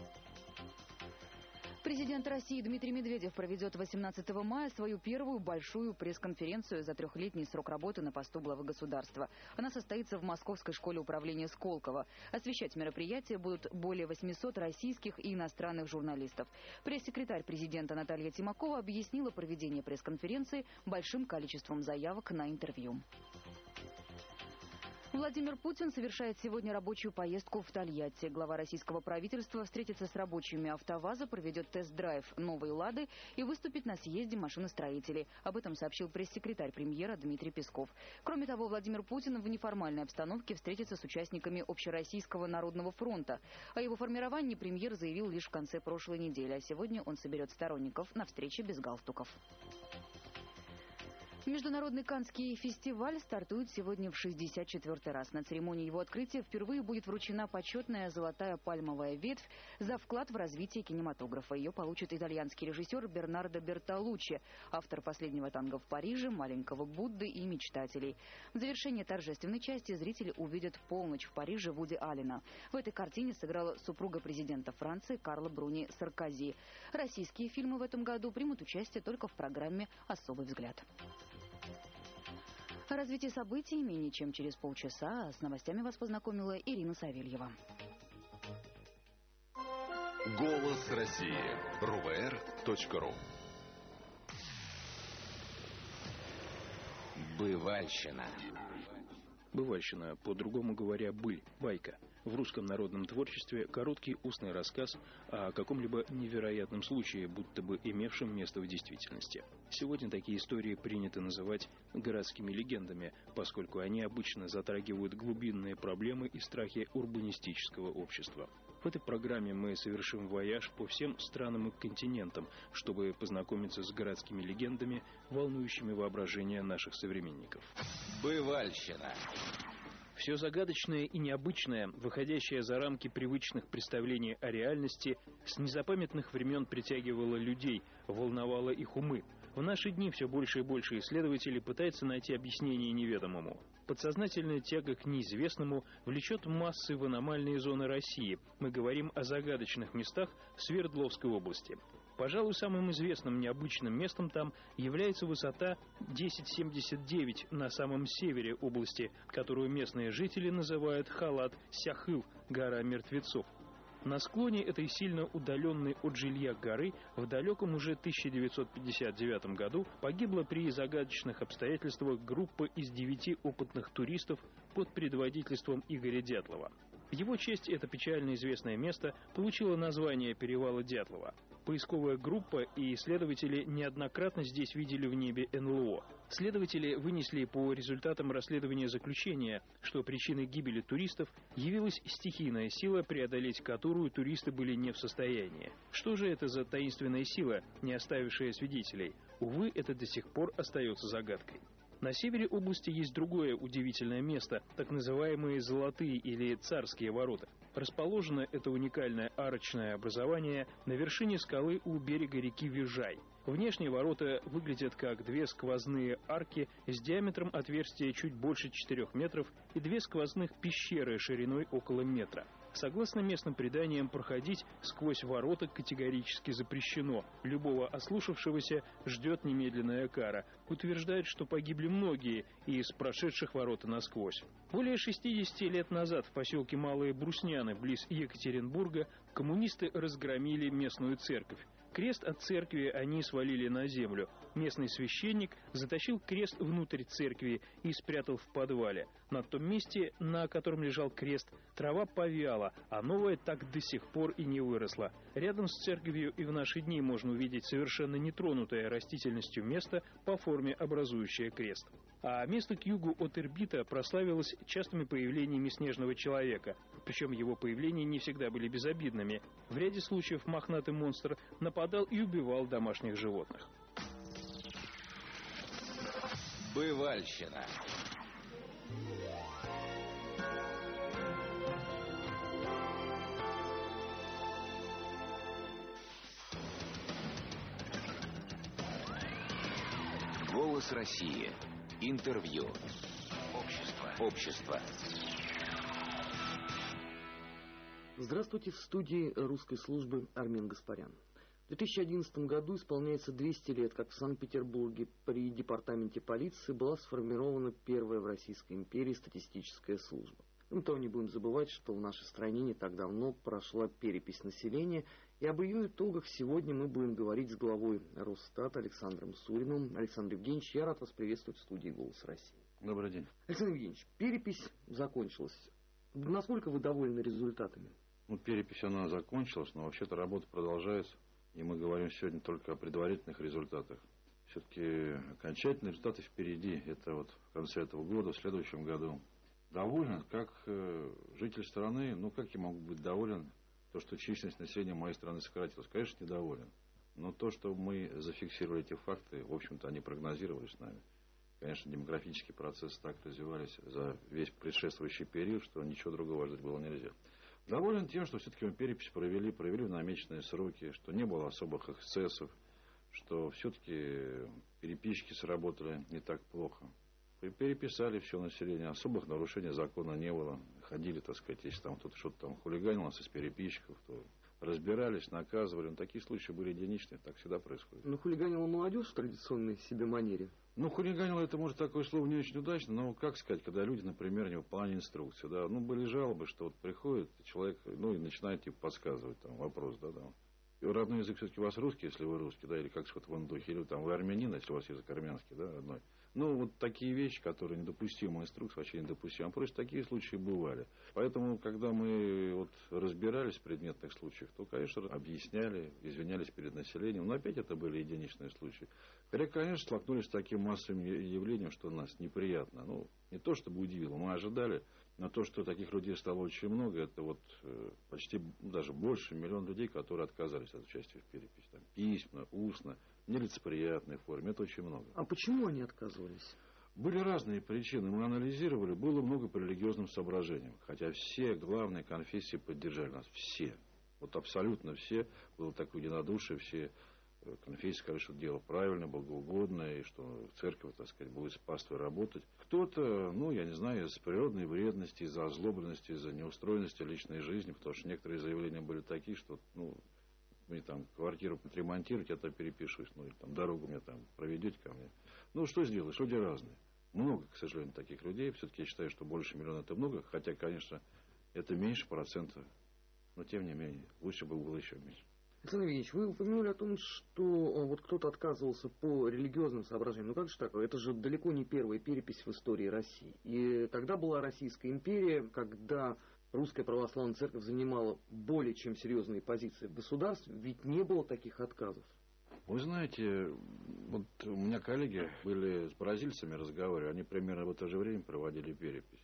Президент России Дмитрий Медведев проведет восемнадцатого мая свою первую большую пресс-конференцию за трехлетний срок работы на посту главы государства. Она состоится в Московской школе управления Сколково. Освещать мероприятие будут более восьмисот российских и иностранных журналистов. Пресс-секретарь президента Наталья Тимакова объяснила проведение пресс-конференции большим количеством заявок на интервью. Владимир Путин совершает сегодня рабочую поездку в Тольятти. Глава российского правительства встретится с рабочими АвтоВАЗа, проведет тест-драйв новой «Лады» и выступит на съезде машиностроителей. Об этом сообщил пресс-секретарь премьера Дмитрий Песков. Кроме того, Владимир Путин в неформальной обстановке встретится с участниками Общероссийского народного фронта. О его формировании премьер заявил лишь в конце прошлой недели, а сегодня он соберет сторонников на встрече без галстуков. Международный Каннский фестиваль стартует сегодня в шестьдесят четвёртый раз. На церемонии его открытия впервые будет вручена почетная золотая пальмовая ветвь за вклад в развитие кинематографа. Ее получит итальянский режиссер Бернардо Бертолуччи, автор «Последнего танго в Париже», «Маленького Будды» и «Мечтателей». В завершение торжественной части зрители увидят «Полночь в Париже» Вуди Аллена. В этой картине сыграла супруга президента Франции Карла Бруни Саркози. Российские фильмы в этом году примут участие только в программе «Особый взгляд». О развитии событий менее чем через полчаса. С новостями вас познакомила Ирина Савельева. Голос России. эр вэ эр точка ру. Бывальщина. Бывальщина, по-другому говоря, быль, байка. В русском народном творчестве короткий устный рассказ о каком-либо невероятном случае, будто бы имевшем место в действительности. Сегодня такие истории принято называть городскими легендами, поскольку они обычно затрагивают глубинные проблемы и страхи урбанистического общества. В этой программе мы совершим вояж по всем странам и континентам, чтобы познакомиться с городскими легендами, волнующими воображение наших современников. Бывальщина. Все загадочное и необычное, выходящее за рамки привычных представлений о реальности, с незапамятных времен притягивало людей, волновало их умы. В наши дни все больше и больше исследователей пытаются найти объяснение неведомому. Подсознательная тяга к неизвестному влечет массы в аномальные зоны России. Мы говорим о загадочных местах Свердловской области. Пожалуй, самым известным необычным местом там является высота тысяча семьдесят девять на самом севере области, которую местные жители называют Халат-Сяхыл, гора мертвецов. На склоне этой сильно удаленной от жилья горы в далеком уже тысяча девятьсот пятьдесят девятом году погибла при загадочных обстоятельствах группа из девяти опытных туристов под предводительством Игоря Дятлова. В его честь это печально известное место получило название перевала Дятлова. Поисковая группа и исследователи неоднократно здесь видели в небе эн эл о. Следователи вынесли по результатам расследования заключение, что причиной гибели туристов явилась стихийная сила, преодолеть которую туристы были не в состоянии. Что же это за таинственная сила, не оставившая свидетелей? Увы, это до сих пор остается загадкой. На севере области есть другое удивительное место, так называемые «золотые» или «царские ворота». Расположено это уникальное арочное образование на вершине скалы у берега реки Вижай. Внешние ворота выглядят как две сквозные арки с диаметром отверстия чуть больше четырёх метров и две сквозных пещеры шириной около метра. Согласно местным преданиям, проходить сквозь ворота категорически запрещено. Любого ослушавшегося ждет немедленная кара. Утверждают, что погибли многие из прошедших ворота насквозь. Более шестидесяти лет назад в поселке Малые Брусняны, близ Екатеринбурга, коммунисты разгромили местную церковь. Крест от церкви они свалили на землю. Местный священник затащил крест внутрь церкви и спрятал в подвале. На том месте, на котором лежал крест, трава повяла, а новая так до сих пор и не выросла. Рядом с церковью и в наши дни можно увидеть совершенно нетронутое растительностью место, по форме образующее крест. А место к югу от Ирбита прославилось частыми появлениями снежного человека. Причем его появления не всегда были безобидными. В ряде случаев мохнатый монстр нападал и убивал домашних животных. Бывальщина. Голос России. Интервью. Общество. Общество. Здравствуйте, в студии русской службы Армен Гаспарян. В две тысячи одиннадцатом году исполняется двести лет, как в Санкт-Петербурге при департаменте полиции была сформирована первая в Российской империи статистическая служба. Кроме того, не будем забывать, что в нашей стране не так давно прошла перепись населения, и об ее итогах сегодня мы будем говорить с главой Росстата Александром Суриным. Александр Евгеньевич, я рад вас приветствовать в студии «Голос России». Добрый день. Александр Евгеньевич, перепись закончилась. Насколько вы довольны результатами? Ну, перепись она закончилась, но вообще-то работа продолжается. И мы говорим сегодня только о предварительных результатах. Все-таки окончательные результаты впереди. Это вот в конце этого года, в следующем году. Доволен, как э, житель страны, ну как я могу быть доволен, то, что численность населения моей страны сократилась? Конечно, недоволен. Но то, что мы зафиксировали эти факты, в общем-то, они прогнозировались с нами. Конечно, демографические процессы так развивались за весь предшествующий период, что ничего другого ждать было нельзя. Доволен тем, что все-таки мы перепись провели, провели в намеченные сроки, что не было особых эксцессов, что все-таки переписчики сработали не так плохо. Переписали все население, особых нарушений закона не было. Ходили, так сказать, если там кто-то что-то там хулиганил нас из переписчиков, то разбирались, наказывали. Но такие случаи были единичные, так всегда происходит. Ну, хулиганила молодежь в традиционной себе манере? Ну, хулиганило, это, может, такое слово не очень удачно, но, как сказать, когда люди, например, не выполняли инструкции, да, ну, были жалобы, что вот приходит человек, ну, и начинает, типа, подсказывать, там, вопрос, да, да. И родной язык все-таки у вас русский, если вы русский, да, или как что-то в духе, или там вы армянин, если у вас язык армянский, да, родной. Ну, вот такие вещи, которые недопустимы, инструкции вообще недопустимы. А просто такие случаи бывали. Поэтому, когда мы вот разбирались в предметных случаях, то, конечно, объясняли, извинялись перед населением. Но опять это были единичные случаи. Хотя, конечно, столкнулись с таким массовым явлением, что нас неприятно. Ну, не то чтобы удивило, мы ожидали. Но то, что таких людей стало очень много, это вот э, почти даже больше миллиона людей, которые отказались от участия в переписи. Там, письменно, устно, в нелицеприятной форме. Это очень много. А почему они отказывались? Были разные причины. Мы анализировали. Было много по религиозным соображениям. Хотя все главные конфессии поддержали нас. Все. Вот абсолютно все. Было такое единодушие. Все конфессии сказали, что дело правильное, богоугодное, и что церковь, так сказать, будет с паствой работать. Кто-то, ну, я не знаю, из природной вредности, из-за озлобленности, из-за неустроенности личной жизни, потому что некоторые заявления были такие, что, ну, мне там квартиру отремонтировать, я там перепишусь, ну, или там дорогу мне там проведете ко мне. Ну, что сделаешь? Люди разные. Много, к сожалению, таких людей. Все-таки я считаю, что больше миллиона это много, хотя, конечно, это меньше процента, но, тем не менее, лучше бы было еще меньше. Александр Евгеньевич, вы упомянули о том, что вот кто-то отказывался по религиозным соображениям. Ну как же так? Это же далеко не первая перепись в истории России. И тогда была Российская империя, когда Русская Православная Церковь занимала более чем серьезные позиции в государстве, ведь не было таких отказов. Вы знаете, вот у меня коллеги были с бразильцами разговаривали, они примерно в это же время проводили перепись.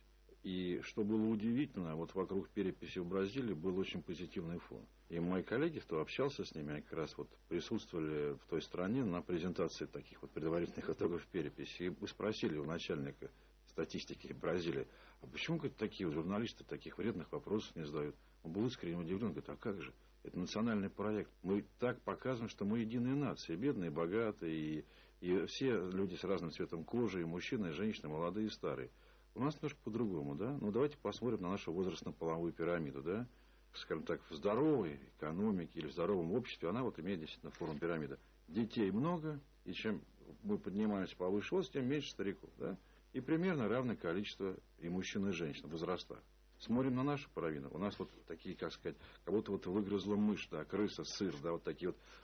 И что было удивительно, вот вокруг переписи в Бразилии был очень позитивный фон. И мои коллеги, кто общался с ними, они как раз вот присутствовали в той стране на презентации таких вот предварительных итогов переписи. И спросили у начальника статистики Бразилии, а почему, говорит, такие журналисты таких вредных вопросов не задают? Он был искренне удивлен, говорит, а как же? Это национальный проект. Мы так показываем, что мы единая нация, бедные, богатые, и, и все люди с разным цветом кожи, и мужчины, и женщины, молодые и старые. У нас немножко по-другому, да? Ну, давайте посмотрим на нашу возрастно-половую пирамиду, да? Скажем так, в здоровой экономике или в здоровом обществе она вот имеет действительно форму пирамиды. Детей много, и чем мы поднимаемся повыше возраста, тем меньше стариков, да? И примерно равное количество и мужчин, и женщин в возрастах. Смотрим на нашу половину. У нас вот такие, как сказать, как будто вот выгрызла мышь, да, крыса, сыр, да, вот такие вот, ну,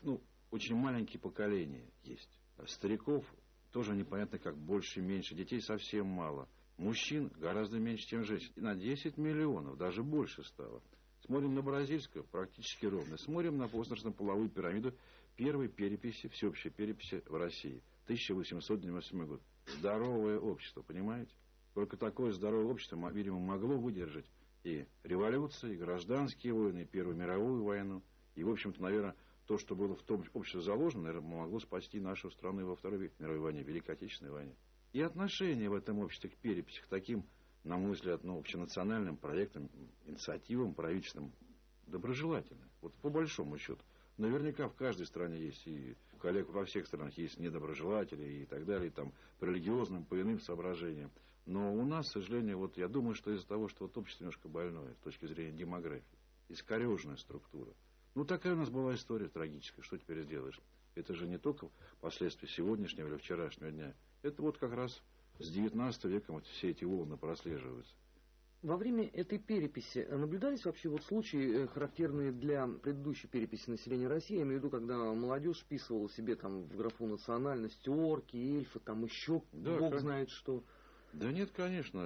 очень маленькие поколения есть. Стариков тоже непонятно как, больше, меньше. Детей совсем мало. Мужчин гораздо меньше, чем женщин. На десять миллионов, даже больше стало. Смотрим на бразильскую, практически ровно. Смотрим на возрастно-половую пирамиду первой переписи, всеобщей переписи в России. тысяча восемьсот девяносто седьмой год. Здоровое общество, понимаете? Только такое здоровое общество, видимо, могло выдержать и революции, и гражданские войны, и Первую мировую войну. И, в общем-то, наверное, то, что было в том обществе заложено, наверное, могло спасти нашу страну и во Второй мировой войне, Великой Отечественной войне. И отношение в этом обществе к переписи, к таким, на мой взгляд, ну, общенациональным проектам, инициативам правительственным, доброжелательно. Вот по большому счету. Наверняка в каждой стране есть, и у коллег во всех странах есть недоброжелатели и так далее, там, по религиозным, по иным соображениям. Но у нас, к сожалению, вот я думаю, что из-за того, что вот общество немножко больное с точки зрения демографии, искореженная структура. Ну, такая у нас была история трагическая, что теперь сделаешь? Это же не только последствия сегодняшнего или вчерашнего дня. Это вот как раз с девятнадцатого века вот все эти волны прослеживаются. Во время этой переписи наблюдались вообще вот случаи, характерные для предыдущей переписи населения России, я имею в виду, когда молодежь вписывала себе там в графу национальность орки, эльфы, там еще да, бог как... знает что. Да нет, конечно,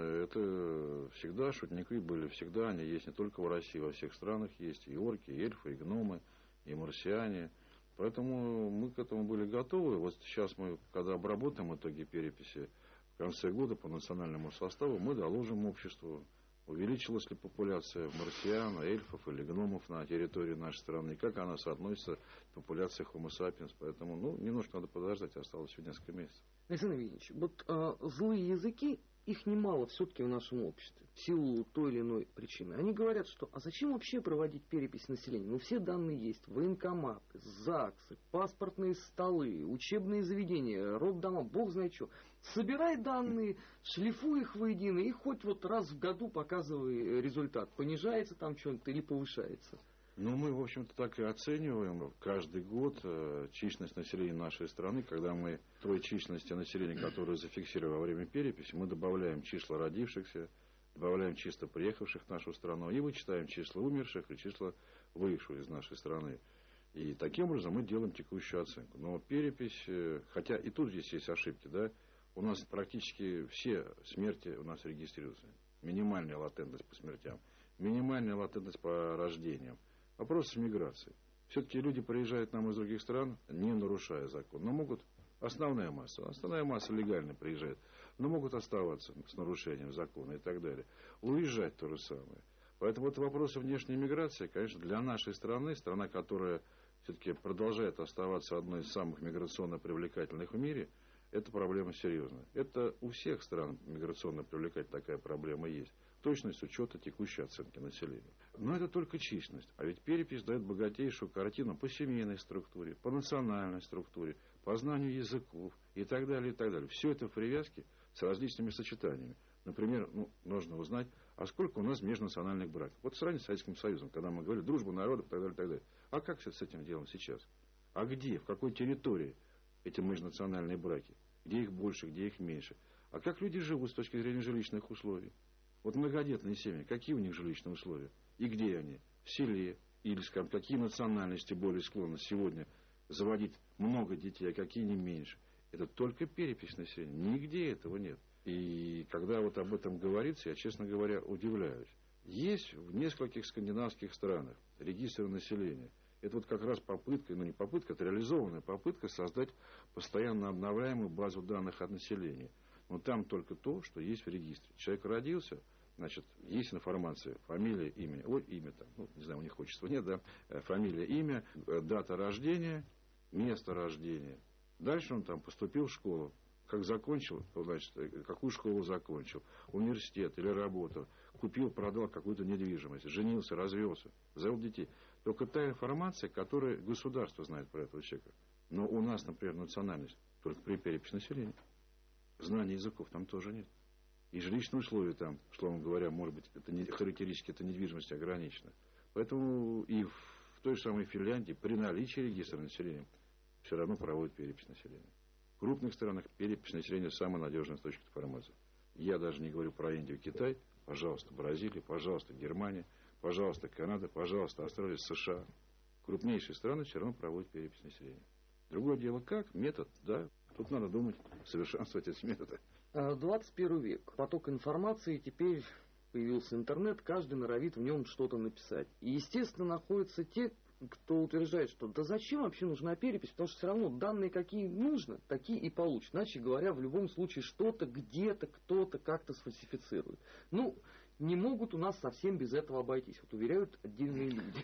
это всегда шутники были, всегда они есть не только в России, во всех странах есть и орки, и эльфы, и гномы, и марсиане. Поэтому мы к этому были готовы. Вот сейчас мы, когда обработаем итоги переписи в конце года по национальному составу, мы доложим обществу, увеличилась ли популяция марсиан, эльфов или гномов на территории нашей страны, и как она соотносится к популяции Homo sapiens. Поэтому, ну, немножко надо подождать, осталось еще несколько месяцев. Александр Евгеньевич, вот а, злые языки, их немало все-таки в нашем обществе, в силу той или иной причины. Они говорят, что а зачем вообще проводить перепись населения? Ну, все данные есть, военкоматы, ЗАГСы, паспортные столы, учебные заведения, роддома, бог знает что. Собирай данные, шлифуй их воедино и хоть вот раз в году показывай результат. Понижается там что-то или повышается. Ну, мы, в общем-то, так и оцениваем каждый год численность населения нашей страны. Когда мы той численности населения, которую зафиксировали во время переписи, мы добавляем числа родившихся, добавляем числа приехавших в нашу страну и вычитаем числа умерших и числа выехавших из нашей страны. И таким образом мы делаем текущую оценку. Но перепись, хотя и тут здесь есть ошибки, да, у нас практически все смерти у нас регистрируются. Минимальная латентность по смертям, минимальная латентность по рождениям. Вопрос миграции. Все-таки люди приезжают к нам из других стран, не нарушая закон. Но могут, основная масса, основная масса легально приезжает, но могут оставаться с нарушением закона и так далее. Уезжать то же самое. Поэтому вот вопрос внешней миграции, конечно, для нашей страны, страна, которая все-таки продолжает оставаться одной из самых миграционно привлекательных в мире, это проблема серьезная. Это у всех стран миграционно привлекательная такая проблема есть. Точность учета текущей оценки населения. Но это только численность. А ведь перепись дает богатейшую картину по семейной структуре, по национальной структуре, по знанию языков и так далее, и так далее. Все это в привязке с различными сочетаниями. Например, ну, нужно узнать, а сколько у нас межнациональных браков. Вот сравнить с Советским Союзом, когда мы говорили дружбу народов и так далее, и так далее. А как с этим делом сейчас? А где, в какой территории эти межнациональные браки? Где их больше, где их меньше? А как люди живут с точки зрения жилищных условий? Вот многодетные семьи, какие у них жилищные условия? И где они? В селе? Или, скажем, какие национальности более склонны сегодня заводить много детей, а какие не меньше? Это только перепись населения. Нигде этого нет. И когда вот об этом говорится, я, честно говоря, удивляюсь. Есть в нескольких скандинавских странах регистр населения. Это вот как раз попытка, ну не попытка, это реализованная попытка создать постоянно обновляемую базу данных от населения. Но там только то, что есть в регистре. Человек родился, значит, есть информация, фамилия, имя, ой, имя там, ну, не знаю, у них отчества нет, да, фамилия, имя, дата рождения, место рождения. Дальше он там поступил в школу. Как закончил, значит, какую школу закончил, университет или работу, купил, продал какую-то недвижимость, женился, развелся, завел детей. Только та информация, которую государство знает про этого человека. Но у нас, например, национальность только при переписи населения. Знания языков там тоже нет. И жилищные условия там, словом говоря, может быть, это не, характеристики этой недвижимости ограничены. Поэтому и в, в той же самой Финляндии при наличии регистра населения все равно проводят перепись населения. В крупных странах перепись населения самая надежная точка информации. Я даже не говорю про Индию, Китай. Пожалуйста, Бразилия, пожалуйста, Германия, пожалуйста, Канада, пожалуйста, Австралия, США. крупнейшие страны все равно проводят перепись населения. Другое дело как? Метод, да. Тут надо думать, совершенствовать эти методы. двадцать первый век. Поток информации, теперь появился интернет, каждый норовит в нем что-то написать. И, естественно, находятся те, кто утверждает, что да зачем вообще нужна перепись, потому что все равно данные какие нужно, такие и получат. Иначе говоря, в любом случае что-то, где-то, кто-то как-то сфальсифицирует. Ну, не могут у нас совсем без этого обойтись, вот уверяют отдельные люди.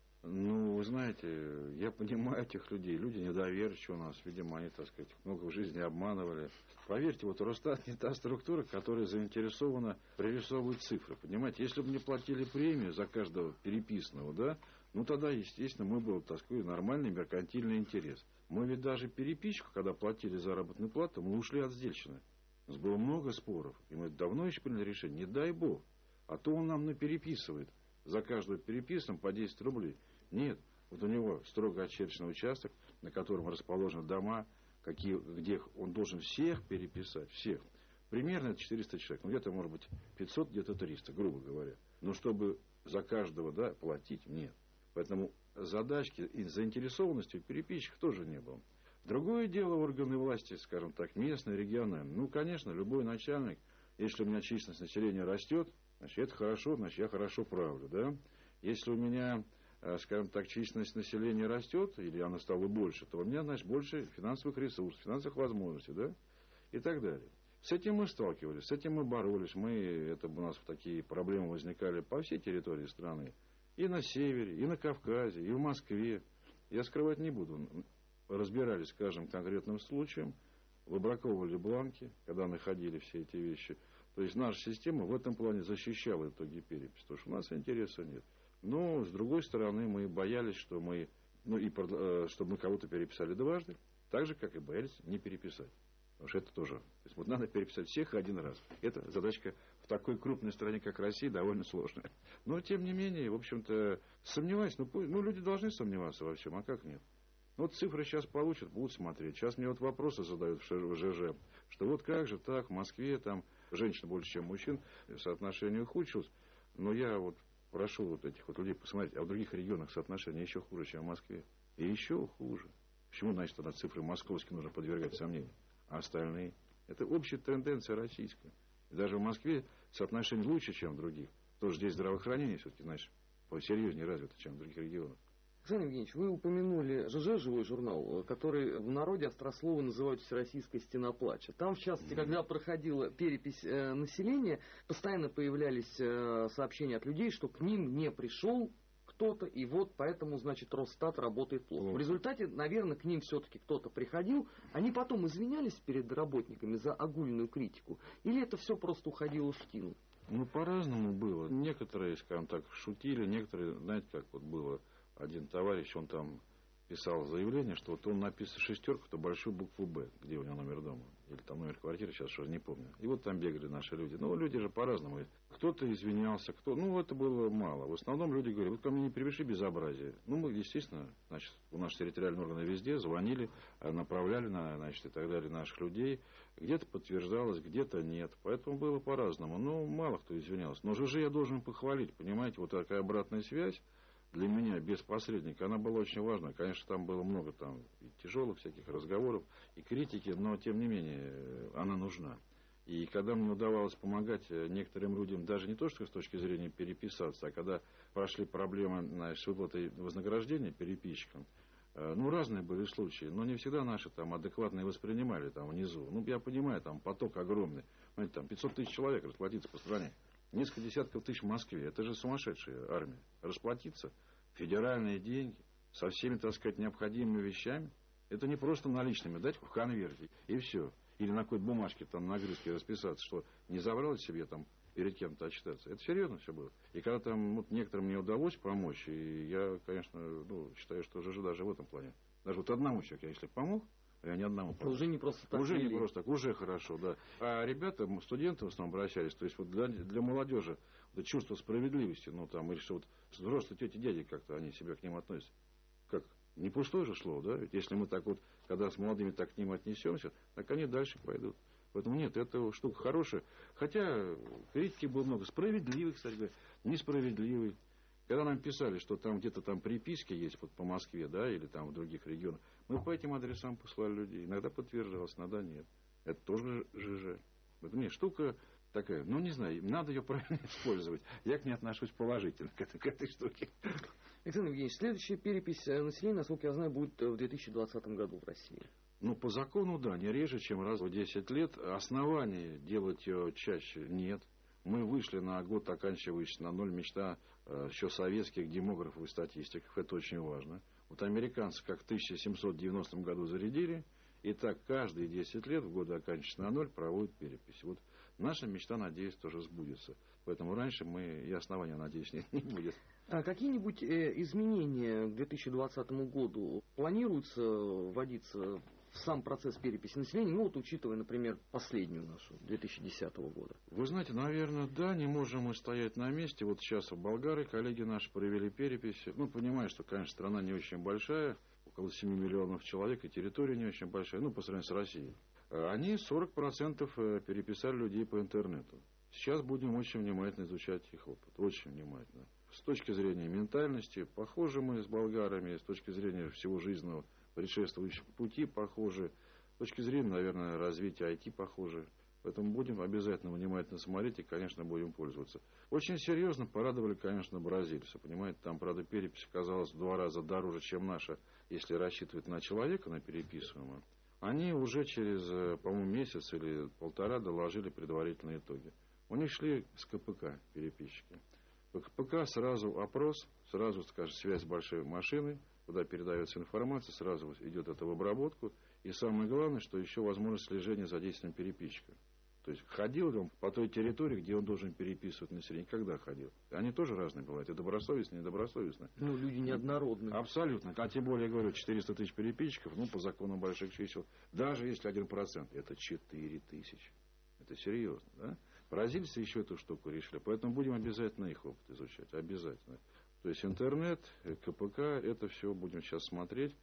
Ну, вы знаете, я понимаю этих людей. Люди недоверчивы у нас, видимо, они, так сказать, много в жизни обманывали. Поверьте, вот Росстат не та структура, которая заинтересована прорисовывать цифры. Понимаете, если бы мне платили премию за каждого переписанного, да, ну тогда, естественно, мы бы, так сказать, нормальный меркантильный интерес. Мы ведь даже переписчику, когда платили заработную плату, мы ушли от сдельщины. У нас было много споров, и мы давно еще приняли решение, не дай бог, а то он нам напереписывает за каждого переписанного по десять рублей. Нет, вот у него строго очерченный участок, на котором расположены дома, какие, где он должен всех переписать, всех. Примерно четыреста человек, ну где-то может быть пятьсот, где-то триста, грубо говоря. Но чтобы за каждого, да, платить, нет. Поэтому задачки и заинтересованности у переписчиков тоже не было. Другое дело органы власти, скажем так, местные, региональные. Ну, конечно, любой начальник, если у меня численность населения растет, значит, это хорошо, значит, я хорошо правлю, да. Если у меня, скажем так, численность населения растет, или она стала больше, то у меня, значит, больше финансовых ресурсов, финансовых возможностей, да, и так далее. С этим мы сталкивались, с этим мы боролись. Мы, это у нас такие проблемы возникали по всей территории страны. И на севере, и на Кавказе, и в Москве. Я скрывать не буду. Разбирались с каждым конкретным случаем, выбраковывали бланки, когда находили все эти вещи. То есть наша система в этом плане защищала итоги переписи, потому что у нас интереса нет. Но, с другой стороны, мы боялись, что мы, ну, и, чтобы мы кого-то переписали дважды, так же, как и боялись не переписать. Потому что это тоже. То есть вот надо переписать всех один раз. Это задачка в такой крупной стране, как Россия, довольно сложная. Но, тем не менее, в общем-то, сомневаюсь. Ну, ну, люди должны сомневаться во всем, а как нет? Ну, вот цифры сейчас получат, будут смотреть. Сейчас мне вот вопросы задают в ЖЖ, что вот как же так, в Москве там женщин больше, чем мужчин, соотношение ухудшилось. Но я вот прошу вот этих вот людей посмотреть, а в других регионах соотношение еще хуже, чем в Москве. И еще хуже. Почему, значит, тогда цифры московские нужно подвергать сомнению? А остальные? Это общая тенденция российская. И даже в Москве соотношение лучше, чем в других. Тоже здесь здравоохранение все-таки, значит, посерьезнее развито, чем в других регионах. Александр Евгеньевич, вы упомянули ЖЖ, живой журнал, который в народе острословно называют «Всероссийская стена плача». Там, в частности, mm-hmm. когда проходила перепись э, населения, постоянно появлялись э, сообщения от людей, что к ним не пришел кто-то, и вот поэтому, значит, Росстат работает плохо. В результате, наверное, к ним все-таки кто-то приходил. Они потом извинялись перед работниками за огульную критику? Или это все просто уходило в тину? Ну, по-разному было. Некоторые, скажем так, шутили, некоторые, знаете, как вот было, один товарищ, он там писал заявление, что вот он написал шестерку, то большую букву «Б», где у него номер дома, или там номер квартиры, сейчас уже не помню. И вот там бегали наши люди. Ну, люди же по-разному. Кто-то извинялся, кто... Ну, это было мало. В основном люди говорили, вот ко мне не припиши безобразие. Ну, мы, естественно, значит, у нас территориальные органы везде звонили, направляли, на, значит, и так далее наших людей. Где-то подтверждалось, где-то нет. Поэтому было по-разному. Ну, мало кто извинялся. Но ЖЖ я должен похвалить, понимаете, вот такая обратная связь. Для меня, без посредника, она была очень важна. Конечно, там было много там и тяжелых всяких разговоров, и критики, но, тем не менее, она нужна. И когда мне удавалось помогать некоторым людям, даже не то, что с точки зрения переписаться, а когда прошли проблемы, значит, с выплатой вознаграждения переписчикам, ну, разные были случаи, но не всегда наши там адекватно воспринимали там внизу. Ну, я понимаю, там поток огромный. Знаете, там пятьсот тысяч человек расплатиться по стране. Несколько десятков тысяч в Москве. Это же сумасшедшая армия. Расплатиться, федеральные деньги, со всеми, так сказать, необходимыми вещами. Это не просто наличными дать в конверте, и все. Или на какой-то бумажке там на огрызке расписаться, что не забрал себе там перед кем-то отчитаться. Это серьезно все было. И когда там вот, некоторым не удалось помочь, и я, конечно, ну, считаю, что ЖЖ даже в этом плане. Даже вот одному человеку, если помог, я ни одному помог. Уже не просто так. Уже не просто так, уже хорошо, да. А ребята, студенты в основном обращались, то есть вот для, для молодежи вот, чувство справедливости, ну там, или что вот взрослые тети, дяди как-то они себя к ним относятся. Как? Не пустое же слово, да? Ведь если мы так вот, когда с молодыми так к ним отнесемся, так они дальше пойдут. Поэтому нет, это штука хорошая. Хотя критики было много. Справедливых, кстати говоря, несправедливых. Когда нам писали, что там где-то там приписки есть вот по Москве, да, или там в других регионах, мы по этим адресам послали людей. Иногда подтверждалось, иногда нет. Это тоже ЖЖ. Это не штука такая, ну не знаю, надо ее правильно использовать. Я к ней отношусь положительно, к этой, к этой штуке. Александр Евгеньевич, следующая перепись населения, насколько я знаю, будет в две тысячи двадцатом году в России. Ну, по закону, да, не реже, чем раз в десять лет. Оснований делать ее чаще нет. Мы вышли на год, оканчивающийся на ноль, мечта э, еще советских демографов и статистиков. Это очень важно. Вот американцы как в тысяча семьсот девяностом году зарядили, и так каждые десять лет, в годы оканчивающиеся на ноль, проводят перепись. Вот наша мечта, надеюсь, тоже сбудется. Поэтому раньше мы и основания, надеюсь, не, не будет. А какие-нибудь э, изменения к две тысячи двадцатому году планируются вводиться в сам процесс переписи населения, ну вот учитывая, например, последнюю нашу, две тысячи десятого года? Вы знаете, наверное, да, не можем мы стоять на месте. Вот сейчас болгары, коллеги наши, провели перепись. Ну, понимаю, что, конечно, страна не очень большая, около семи миллионов человек, и территория не очень большая, ну, по сравнению с Россией. Они сорок процентов переписали людей по интернету. Сейчас будем очень внимательно изучать их опыт, очень внимательно. С точки зрения ментальности, похожи мы с болгарами, с точки зрения всего жизненного предшествующего пути похожи, с точки зрения, наверное, развития ай ти похожи. Поэтому будем обязательно внимательно смотреть и, конечно, будем пользоваться. Очень серьезно порадовали, конечно, бразильцы. Понимаете, там, правда, перепись оказалась в два раза дороже, чем наша, если рассчитывать на человека, на переписываемого. Они уже через, по-моему, месяц или полтора доложили предварительные итоги. У них шли с ка пэ ка переписчики. По ка пэ ка сразу опрос, сразу, скажем, связь с большой машиной, куда передается информация, сразу идет это в обработку. И самое главное, что еще возможность слежения за действием переписчика. То есть ходил ли он по той территории, где он должен переписывать население, когда ходил. Они тоже разные бывают, и добросовестные, и недобросовестные. Ну, люди неоднородные. Абсолютно. А тем более, я говорю, четыреста тысяч переписчиков, ну, по закону больших чисел, даже если один процент, это четыре тысячи. Это серьезно, да? Бразильцы еще эту штуку решили, поэтому будем обязательно их опыт изучать, обязательно. То есть интернет, ка пэ ка, это все будем сейчас смотреть.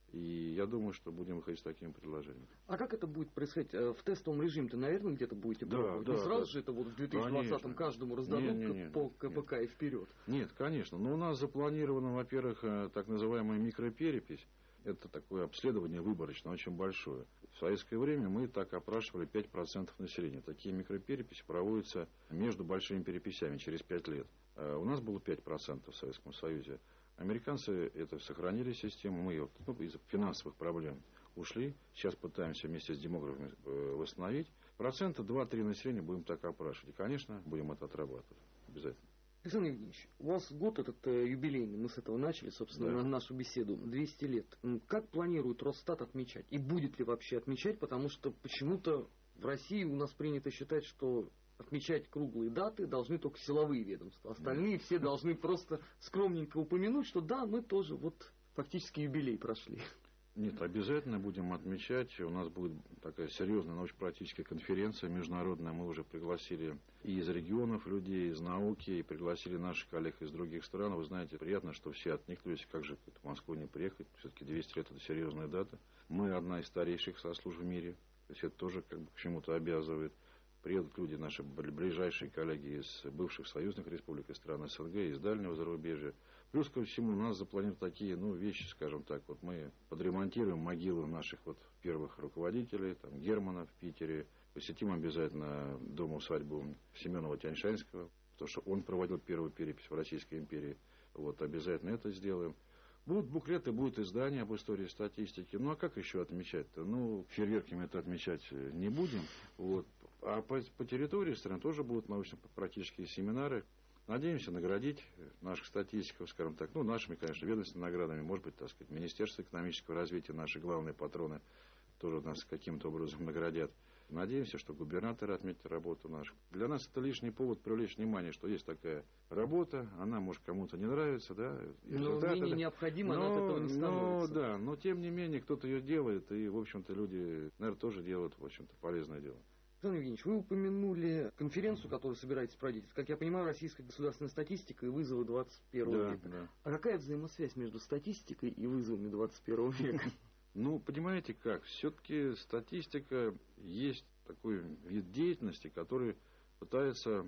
И я думаю, что будем выходить с таким предложением. А как это будет происходить? В тестовом режиме-то, наверное, где-то будете пробовать? Да, да, не сразу да. же это вот в две тысячи двадцатом каждому раздадут не, не, не, по ка пэ ка нет. И вперед? Нет, конечно. Но у нас запланирована, во-первых, так называемая микроперепись. Это такое обследование выборочное, очень большое. В советское время мы так опрашивали пять процентов населения. Такие микропереписи проводятся между большими переписями через пять лет. У нас было пять процентов в Советском Союзе. Американцы это сохранили систему, мы ее ну, из-за финансовых проблем ушли. Сейчас пытаемся вместе с демографами восстановить. Процента два-три населения будем так опрашивать. И, конечно, будем это отрабатывать. Обязательно. Александр Евгеньевич, у вас год этот э, юбилейный, мы с этого начали, собственно, да. на нашу беседу, двести лет. Как планирует Росстат отмечать? И будет ли вообще отмечать? Потому что почему-то в России у нас принято считать, что отмечать круглые даты должны только силовые ведомства. Остальные все должны просто скромненько упомянуть, что да, мы тоже вот фактически юбилей прошли. Нет, обязательно будем отмечать. У нас будет такая серьезная научно-практическая конференция международная. Мы уже пригласили и из регионов людей, из науки, и пригласили наших коллег из других стран. Вы знаете, приятно, что все откликнулись, как же в Москву не приехать. Все-таки двести лет – это серьезная дата. Мы одна из старейших сослужб в мире. То есть это тоже как бы к чему-то обязывает. Приедут люди, наши ближайшие коллеги из бывших союзных республик, из стран эс эн гэ, из дальнего зарубежья. Плюс ко всему у нас запланированы такие ну, вещи, скажем так. Вот мы подремонтируем могилы наших вот первых руководителей, там, Германа в Питере. Посетим обязательно дом-усадьбу Семенова-Тяньшанского, потому что он проводил первую перепись в Российской империи. Вот обязательно это сделаем. Будут буклеты, будет издание об истории статистики. Ну, а как еще отмечать-то? Ну, фейерверками это отмечать не будем. Вот. А по, по территории страны тоже будут научно-практические семинары. Надеемся наградить наших статистиков, скажем так, ну, нашими, конечно, ведомственными наградами. Может быть, так сказать, Министерство экономического развития, наши главные патроны тоже нас каким-то образом наградят. Надеемся, что губернаторы отметят работу нашу. Для нас это лишний повод привлечь внимание, что есть такая работа, она, может, кому-то не нравится, да. Но менее необходимо, но, она от этого не становится. Ну, да, но тем не менее, кто-то ее делает, и, в общем-то, люди, наверное, тоже делают, в общем-то, полезное дело. Александр Евгеньевич, вы упомянули конференцию, которую собираетесь проводить. Как я понимаю, российская государственная статистика и вызовы двадцать первого века. Да. А какая взаимосвязь между статистикой и вызовами двадцать первого века? Ну, понимаете как, все-таки статистика есть такой вид деятельности, который пытается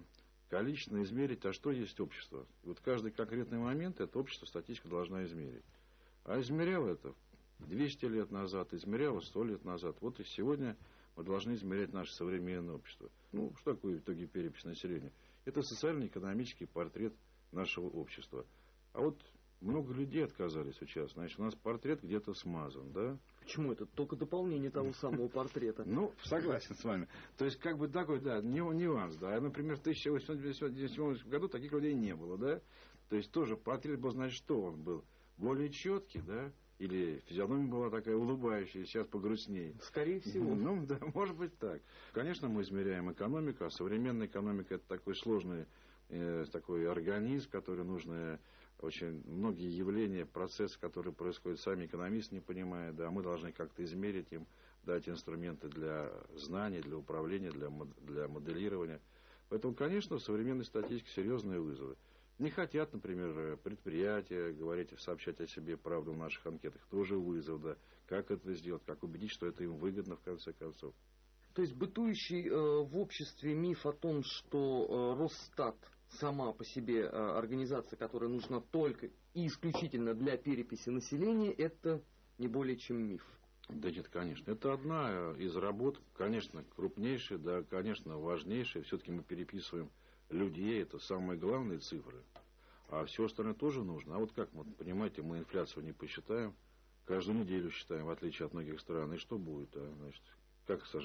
количественно измерить, а что есть общество. И вот каждый конкретный момент это общество статистика должна измерить. А измерял это двести лет назад, измеряло сто лет назад. Вот и сегодня мы должны измерять наше современное общество. Ну, что такое в итоге перепись населения? Это социально-экономический портрет нашего общества. А вот много людей отказались участвовать. Значит, у нас портрет где-то смазан, да? Почему это? Только дополнение того самого портрета. Ну, согласен с вами. То есть, как бы такой, да, нюанс, да. Например, в тысяча восемьсот девяносто седьмом году таких людей не было, да? То есть, тоже портрет был, значит, что он был? Более четкий, да? Или физиономия была такая улыбающая, сейчас погрустнее. Скорее всего. Ну, да, может быть так. Конечно, мы измеряем экономику, а современная экономика это такой сложный э, такой организм, который нужно очень многие явления, процессы, которые происходят, сами экономисты не понимают, да, мы должны как-то измерить им, дать инструменты для знаний, для управления, для, для моделирования. Поэтому, конечно, в современной статистике серьезные вызовы. Не хотят, например, предприятия говорить, сообщать о себе правду в наших анкетах. Тоже вызов, да. Как это сделать, как убедить, что это им выгодно, в конце концов. То есть бытующий э, в обществе миф о том, что э, Росстат сама по себе э, организация, которая нужна только и исключительно для переписи населения, это не более чем миф. Да нет, конечно. Это одна из работ, конечно, крупнейшая, да, конечно, важнейшая. Все-таки мы переписываем людей, это самые главные цифры. А все остальное тоже нужно. А вот как, вот, понимаете, мы инфляцию не посчитаем, каждую неделю считаем, в отличие от многих стран. И что будет? А? Значит, как